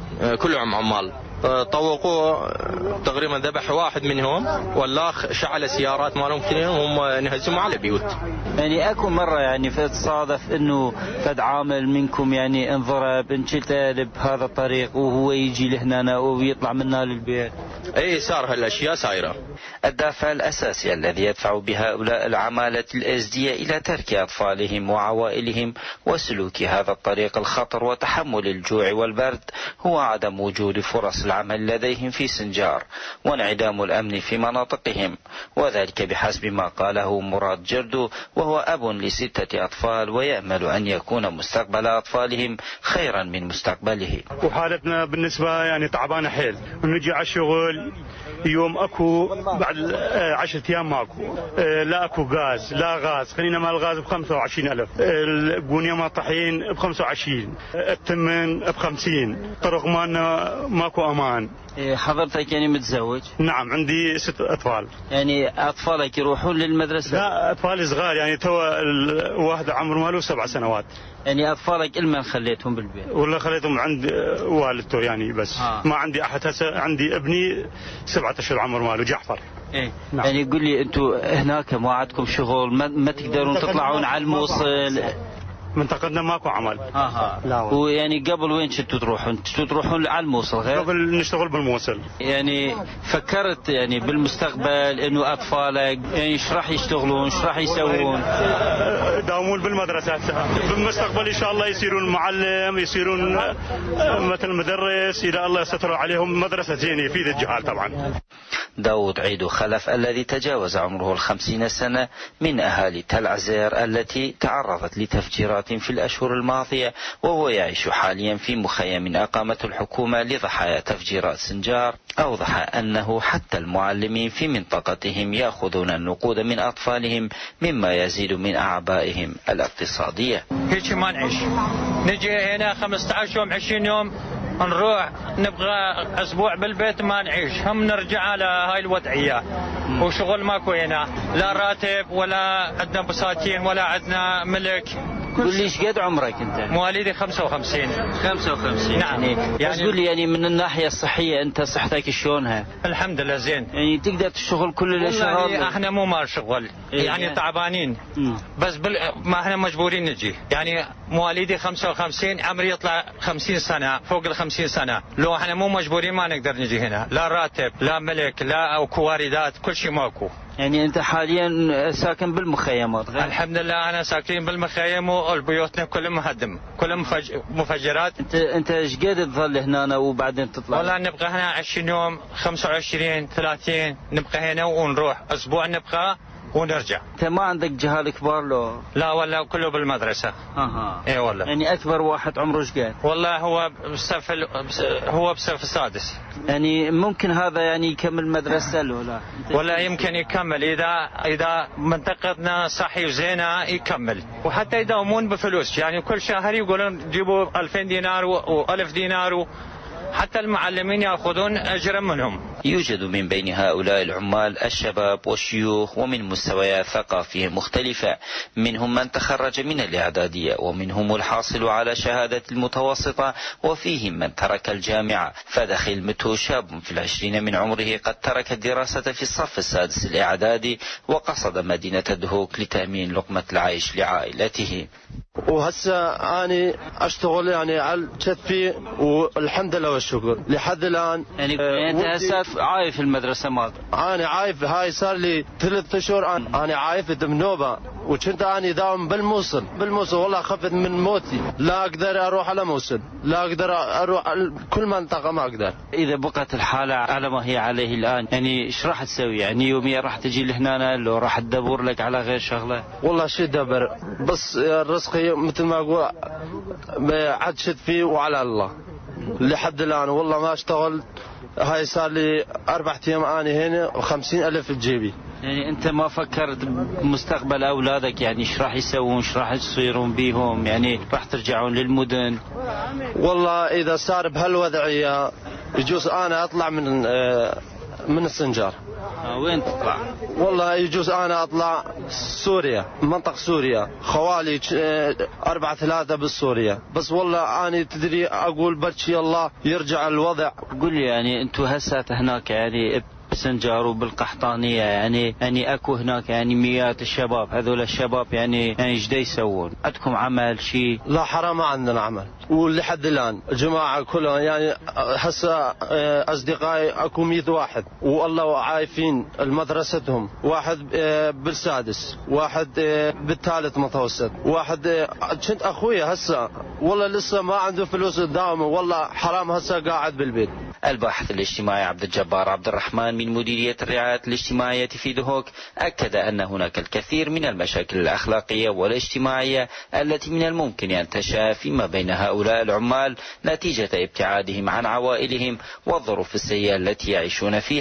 كلهم عمال طوقوه تقريبا، ذبح واحد منهم، والاخ شعل سيارات مالهم كلهم هم نهزموا على بيوت. يعني اكو مره يعني فتصادف انه فد عامل منكم يعني انضرب انشتل بهذا الطريق وهو يجي لهنا ويطلع منا للبيت؟ اي صار هالاشياء صايره. الدافع الأساسي الذي يدفع بهؤلاء العمالة الأزدية إلى ترك أطفالهم وعوائلهم وسلوك هذا الطريق الخطر وتحمل الجوع والبرد هو عدم وجود فرص العمل لديهم في سنجار وانعدام الأمن في مناطقهم، وذلك بحسب ما قاله مراد جردو وهو أب لستة أطفال ويأمل أن يكون مستقبل أطفالهم خيرا من مستقبله. وحالتنا بالنسبة يعني تعبانة حيل، ونجي على الشغل يوم اكو بعد عشرة ايام ماكو، لا اكو غاز لا غاز، خلينا مال الغاز ب خمسة وعشرين ألف، البنيه مال الطحين ب خمسة وعشرين، التمن ب خمسين، طرق مالنا ماكو امان. حضرتك يعني متزوج؟ نعم عندي ست أطفال. يعني أطفالك يروحون للمدرسة؟ لا أطفال صغار يعني تو واحد عمره ماله سبع سنوات. يعني أطفالك إلمن خليتهم بالبيت؟ والله خليتهم عند والدته يعني بس آه. ما عندي أحد هسه. عندي ابني سبعة أشهر عمره ماله جعفر. إيه؟ نعم. يعني يقول لي أنتم هناك ما عندكم شغل ما, ما تقدرون تطلعون على الموصل؟ منطقتنا ماكو عمل. اها لا والله. ويعني قبل وين كنتوا تروحون؟ كنتوا تروحون على الموصل غير؟ قبل نشتغل بالموصل. يعني فكرت يعني بالمستقبل انه اطفالك يعني ايش راح يشتغلون؟ ايش راح يسوون؟ يداومون بالمدرسة بالمستقبل ان شاء الله يصيرون معلم، يصيرون مثل مدرس اذا الله يستر عليهم. مدرسة زينة يفيد الجهال طبعا. داود عيدو خلف الذي تجاوز عمره الخمسين سنة من أهالي تل عزير التي تعرضت لتفجيرات في الأشهر الماضية، وهو يعيش حاليا في مخيم أقامته الحكومة لضحايا تفجيرات سنجار، أوضح أنه حتى المعلمين في منطقتهم يأخذون النقود من أطفالهم مما يزيد من أعبائهم الاقتصادية. هيك ما نعيش، نجي هنا خمسة عشر يوم عشرين يوم نروح نبغى اسبوع بالبيت ما نعيش، هم نرجع على هاي الوضعيه وشغل ماكو هنا، لا راتب ولا عندنا بساتين ولا عندنا ملك. قول لي ايش قد عمرك انت؟ مواليدي خمسة وخمسين. خمسة وخمسين نعم. يعني, يعني قول لي يعني من الناحيه الصحيه انت صحتك شلونها؟ الحمد لله زين. يعني تقدر تشتغل كل الاشهر؟ والله احنا مو مال شغل إيه يعني, يعني تعبانين م. بس بال... ما احنا مجبورين نجي. يعني مواليدي خمسة وخمسين، عمري يطلع خمسين سنه، فوق ال خمسين سنه، لو احنا مو مجبورين ما نقدر نجي هنا، لا راتب لا ملك لا او واردات، كل شيء ماكو. يعني انت حاليا ساكن بالمخيمات غير؟ الحمد لله انا ساكنين بالمخيم والبيوتنا كلها مهدم، كلها مفج... مفجرات. انت انت ايش قد تظل هنا وبعدين تطلع؟ والله نبقى هنا عشرين يوم، خمسة وعشرين ثلاثين نبقى هنا ونروح، اسبوع نبقى ونرجع. انت ما عندك جهال كبار لو؟ لا والله كله بالمدرسه. اها اي والله. يعني اكبر واحد عمره ايش قد؟ والله هو بصف ال... هو بصف السادس. يعني ممكن هذا يعني يكمل مدرسه لو لا؟ ولا يمكن يكمل اذا اذا منطقتنا صحي وزينه يكمل، وحتى يداومون بفلوس، يعني كل شهر يقولون جيبوا ألفين دينار وألف دينار و... حتى المعلمين يأخذون أجرا منهم. يوجد من بين هؤلاء العمال الشباب والشيوخ ومن مستويات ثقافية مختلفة، منهم من تخرج من الإعدادية ومنهم الحاصل على شهادة المتوسطة وفيهم من ترك الجامعة. فدخل متو شاب في العشرين من عمره قد ترك الدراسة في الصف السادس الإعدادي وقصد مدينة دهوك لتأمين لقمة العيش لعائلته. وهسه أنا أشتغل يعني على كتفي والحمد لله والشكر لحد الآن. يعني أنت هسه عايف في المدرسة ماذا؟ أنا عايف، هاي صار لي ثلاث أشهر أنا أنا عايف بنوبة، وكنت أنا داوم بالموصل بالموصل والله خفت من موتي، لا أقدر أروح على موصل، لا أقدر أروح كل منطقة ما أقدر. إذا بقت الحالة على ما هي عليه الآن يعني إيش راح تسوي؟ يعني يوميا راح تجي لهنا لو راح تدبر لك على غير شغلة؟ والله شي دبر، بس الرزق مثل ما أقول عاد شد فيه وعلى الله لحد الآن. والله ما اشتغلت، هاي صار لي أربعة أيام أنا هنا وخمسين ألف بجيبي. يعني أنت ما فكرت بمستقبل أولادك؟ يعني إيش راح يسوون؟ إيش راح يصيرون بيهم؟ يعني راح ترجعون للمدن؟ والله إذا صار بهالوضعية يجوز أنا أطلع من من السنجار. وين تطلع؟ والله يجوز أنا أطلع سوريا، منطقة سوريا، خوالي أربعة ثلاثة بالسوريا، بس والله أنا تدري أقول برشي الله يرجع الوضع. قل لي يعني أنتوا هسه هناك يعني بسنجار وبالقحطانية يعني يعني اكو هناك يعني مئات الشباب، هذول الشباب يعني يعني ايش دا يسوون؟ عندكم عمل شيء؟ لا حرام ما عندنا عمل، ولحد الان الجماعة كلهم يعني هسه اصدقائي اكو مئة واحد والله عايفين مدرستهم، واحد بالسادس، واحد بالثالث متوسط، واحد كنت اخويا هسه والله لسه ما عنده فلوس داومه، والله حرام هسه قاعد بالبيت. الباحث الاجتماعي عبد الجبار عبد الرحمن من مديرية الرعاية الاجتماعية في دهوك أكد أن هناك الكثير من المشاكل الأخلاقية والاجتماعية التي من الممكن أن تنشأ فيما بين هؤلاء العمال نتيجة ابتعادهم عن عوائلهم والظروف السيئة التي يعيشون فيها.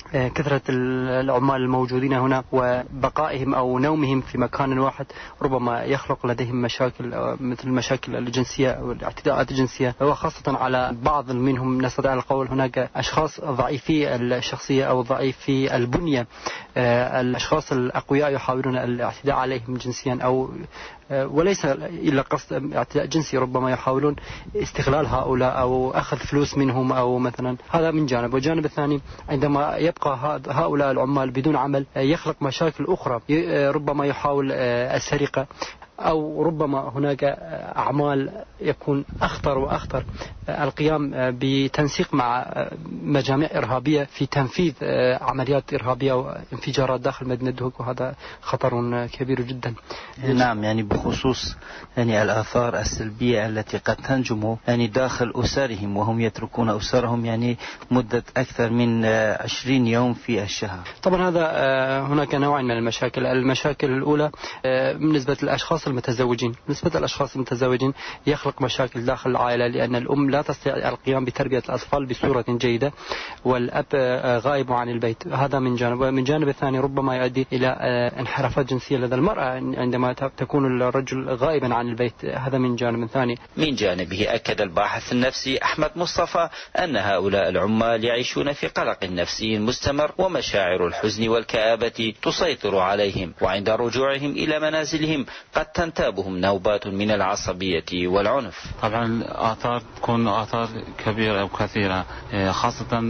كثرة العمال الموجودين هنا وبقائهم أو نومهم في مكان واحد ربما يخلق لديهم مشاكل مثل المشاكل الجنسية أو الاعتداءات الجنسية، وخاصة على بعض منهم نستطيع القول هناك أشخاص ضعيفي الشخصية أو ضعيفي البنية. الأشخاص الأقوياء يحاولون الاعتداء عليهم جنسيا أو وليس إلا قصد اعتداء جنسي، ربما يحاولون استغلال هؤلاء أو أخذ فلوس منهم أو مثلا. هذا من جانب. والجانب الثاني عندما يبقى هؤلاء العمال بدون عمل يخلق مشاكل أخرى، ربما يحاول السرقة أو ربما هناك أعمال يكون أخطر وأخطر، القيام بتنسيق مع مجاميع إرهابية في تنفيذ عمليات إرهابية وانفجارات داخل مدينة دهوك، وهذا خطر كبير جدا. نعم، يعني بخصوص يعني الآثار السلبية التي قد تنجم يعني داخل أسرهم وهم يتركون أسرهم يعني مدة أكثر من عشرين يوم في الشهر. طبعا هذا هناك نوع من المشاكل. المشاكل الأولى بالنسبة للأشخاص المتزوجين. بالنسبة للأشخاص المتزوجين يخلق مشاكل داخل العائلة، لأن الأم لا تستطيع القيام بتربية الأطفال بصورة جيدة والأب غائب عن البيت. هذا من جانب. ومن جانب الثاني ربما يؤدي إلى انحرافات جنسية لدى المرأة عندما تكون الرجل غائبا عن البيت. هذا من جانب ثاني. من جانبه أكد الباحث النفسي أحمد مصطفى أن هؤلاء العمال يعيشون في قلق نفسي مستمر ومشاعر الحزن والكآبة تسيطر عليهم، وعند رجوعهم إلى منازلهم قد تنتابهم نوبات من العصبية والعنف. طبعا الآثار تكون آثار كبيرة وكثيرة، خاصة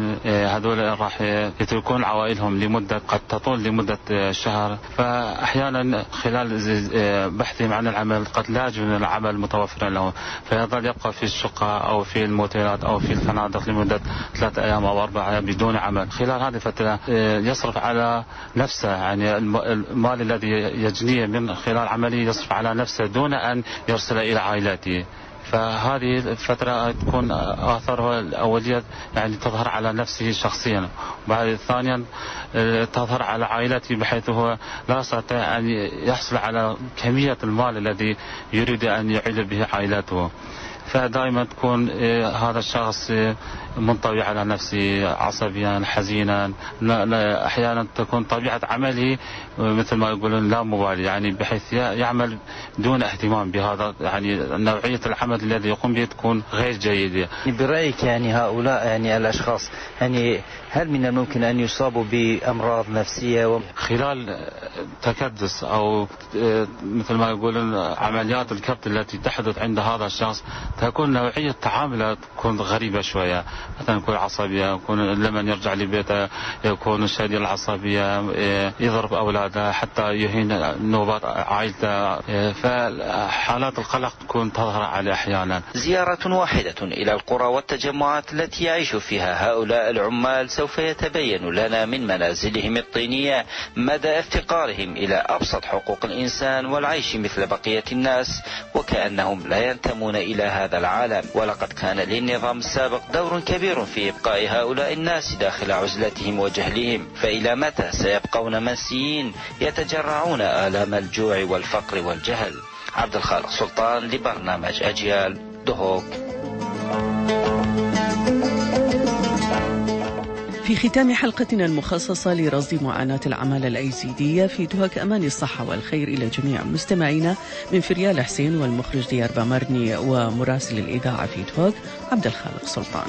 هذول راح يتركون عوائلهم لمدة قد تطول لمدة شهر، فأحيانا خلال بحثهم عن العمل قد لا يجد العمل متوفرا لهم، فيظل يبقى في الشقة أو في الموتيلات أو في الفنادق لمدة ثلاثة أيام أو أربعة أيام بدون عمل. خلال هذه الفترة يصرف على نفسه، يعني المال الذي يجنيه من خلال عمله يصرف على نفسه دون أن يرسل إلى عائلته. فهذه الفترة تكون آثارها الأولية يعني تظهر على نفسه شخصيا، وبعد ثانيا تظهر على عائلته بحيث هو لا يستطيع أن يحصل على كمية المال الذي يريد أن يعيل به عائلته. فدائما تكون هذا الشخص منطوي على نفسه، عصبيا، حزينا. احيانا تكون طبيعه عمله مثل ما يقولون لا مبالي، يعني بحيث يعمل دون اهتمام بهذا، يعني نوعيه العمل الذي يقوم به تكون غير جيده. برايك يعني هؤلاء يعني الاشخاص يعني هل من الممكن ان يصابوا بامراض نفسيه؟ خلال تكدس او مثل ما يقولون عمليات الكبت التي تحدث عند هذا الشخص تكون نوعيه تعامله تكون غريبه شويه، مثلا يكون عصبيه، يكون لما يرجع لبيته يكون شديد العصبيه، يضرب اولاده، حتى يهين نوبات عائلته، فحالات القلق تكون تظهر عليه احيانا. زياره واحده الى القرى والتجمعات التي يعيش فيها هؤلاء العمال سوف يتبين لنا من منازلهم الطينيه مدى افتقارهم الى ابسط حقوق الانسان والعيش مثل بقيه الناس، وكانهم لا ينتمون الى هذا العالم. ولقد كان للنظام السابق دور كبير في إبقاء هؤلاء الناس داخل عزلتهم وجهلهم، فإلى متى سيبقون منسيين يتجرعون آلام الجوع والفقر والجهل؟ عبد الخالق سلطان لبرنامج أجيال، دهوك. في ختام حلقتنا المخصصة لرصد معاناة العمالة الأيزيدية في دهوك، أمان الصحة والخير إلى جميع مستمعينا من فريال حسين والمخرج ديار بامرني ومراسل الإذاعة في دهوك عبد الخالق سلطان.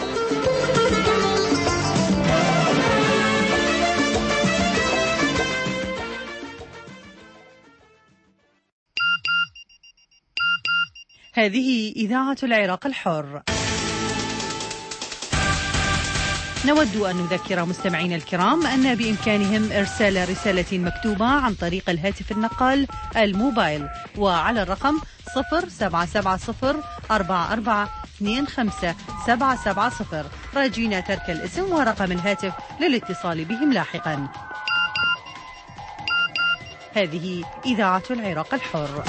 هذه إذاعة العراق الحر. نود أن نذكر مستمعينا الكرام أن بإمكانهم إرسال رسالة مكتوبة عن طريق الهاتف النقال الموبايل وعلى الرقم صفر سبعة سبعة صفر أربعة أربعة اثنين خمسة سبعة سبعة صفر، راجين ترك الاسم ورقم الهاتف للاتصال بهم لاحقا. هذه إذاعة العراق الحر.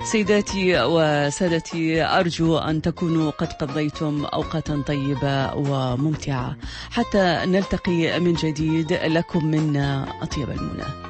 سيداتي وسادتي، أرجو أن تكونوا قد قضيتم أوقاتا طيبة وممتعة حتى نلتقي من جديد. لكم منا أطيب المنى.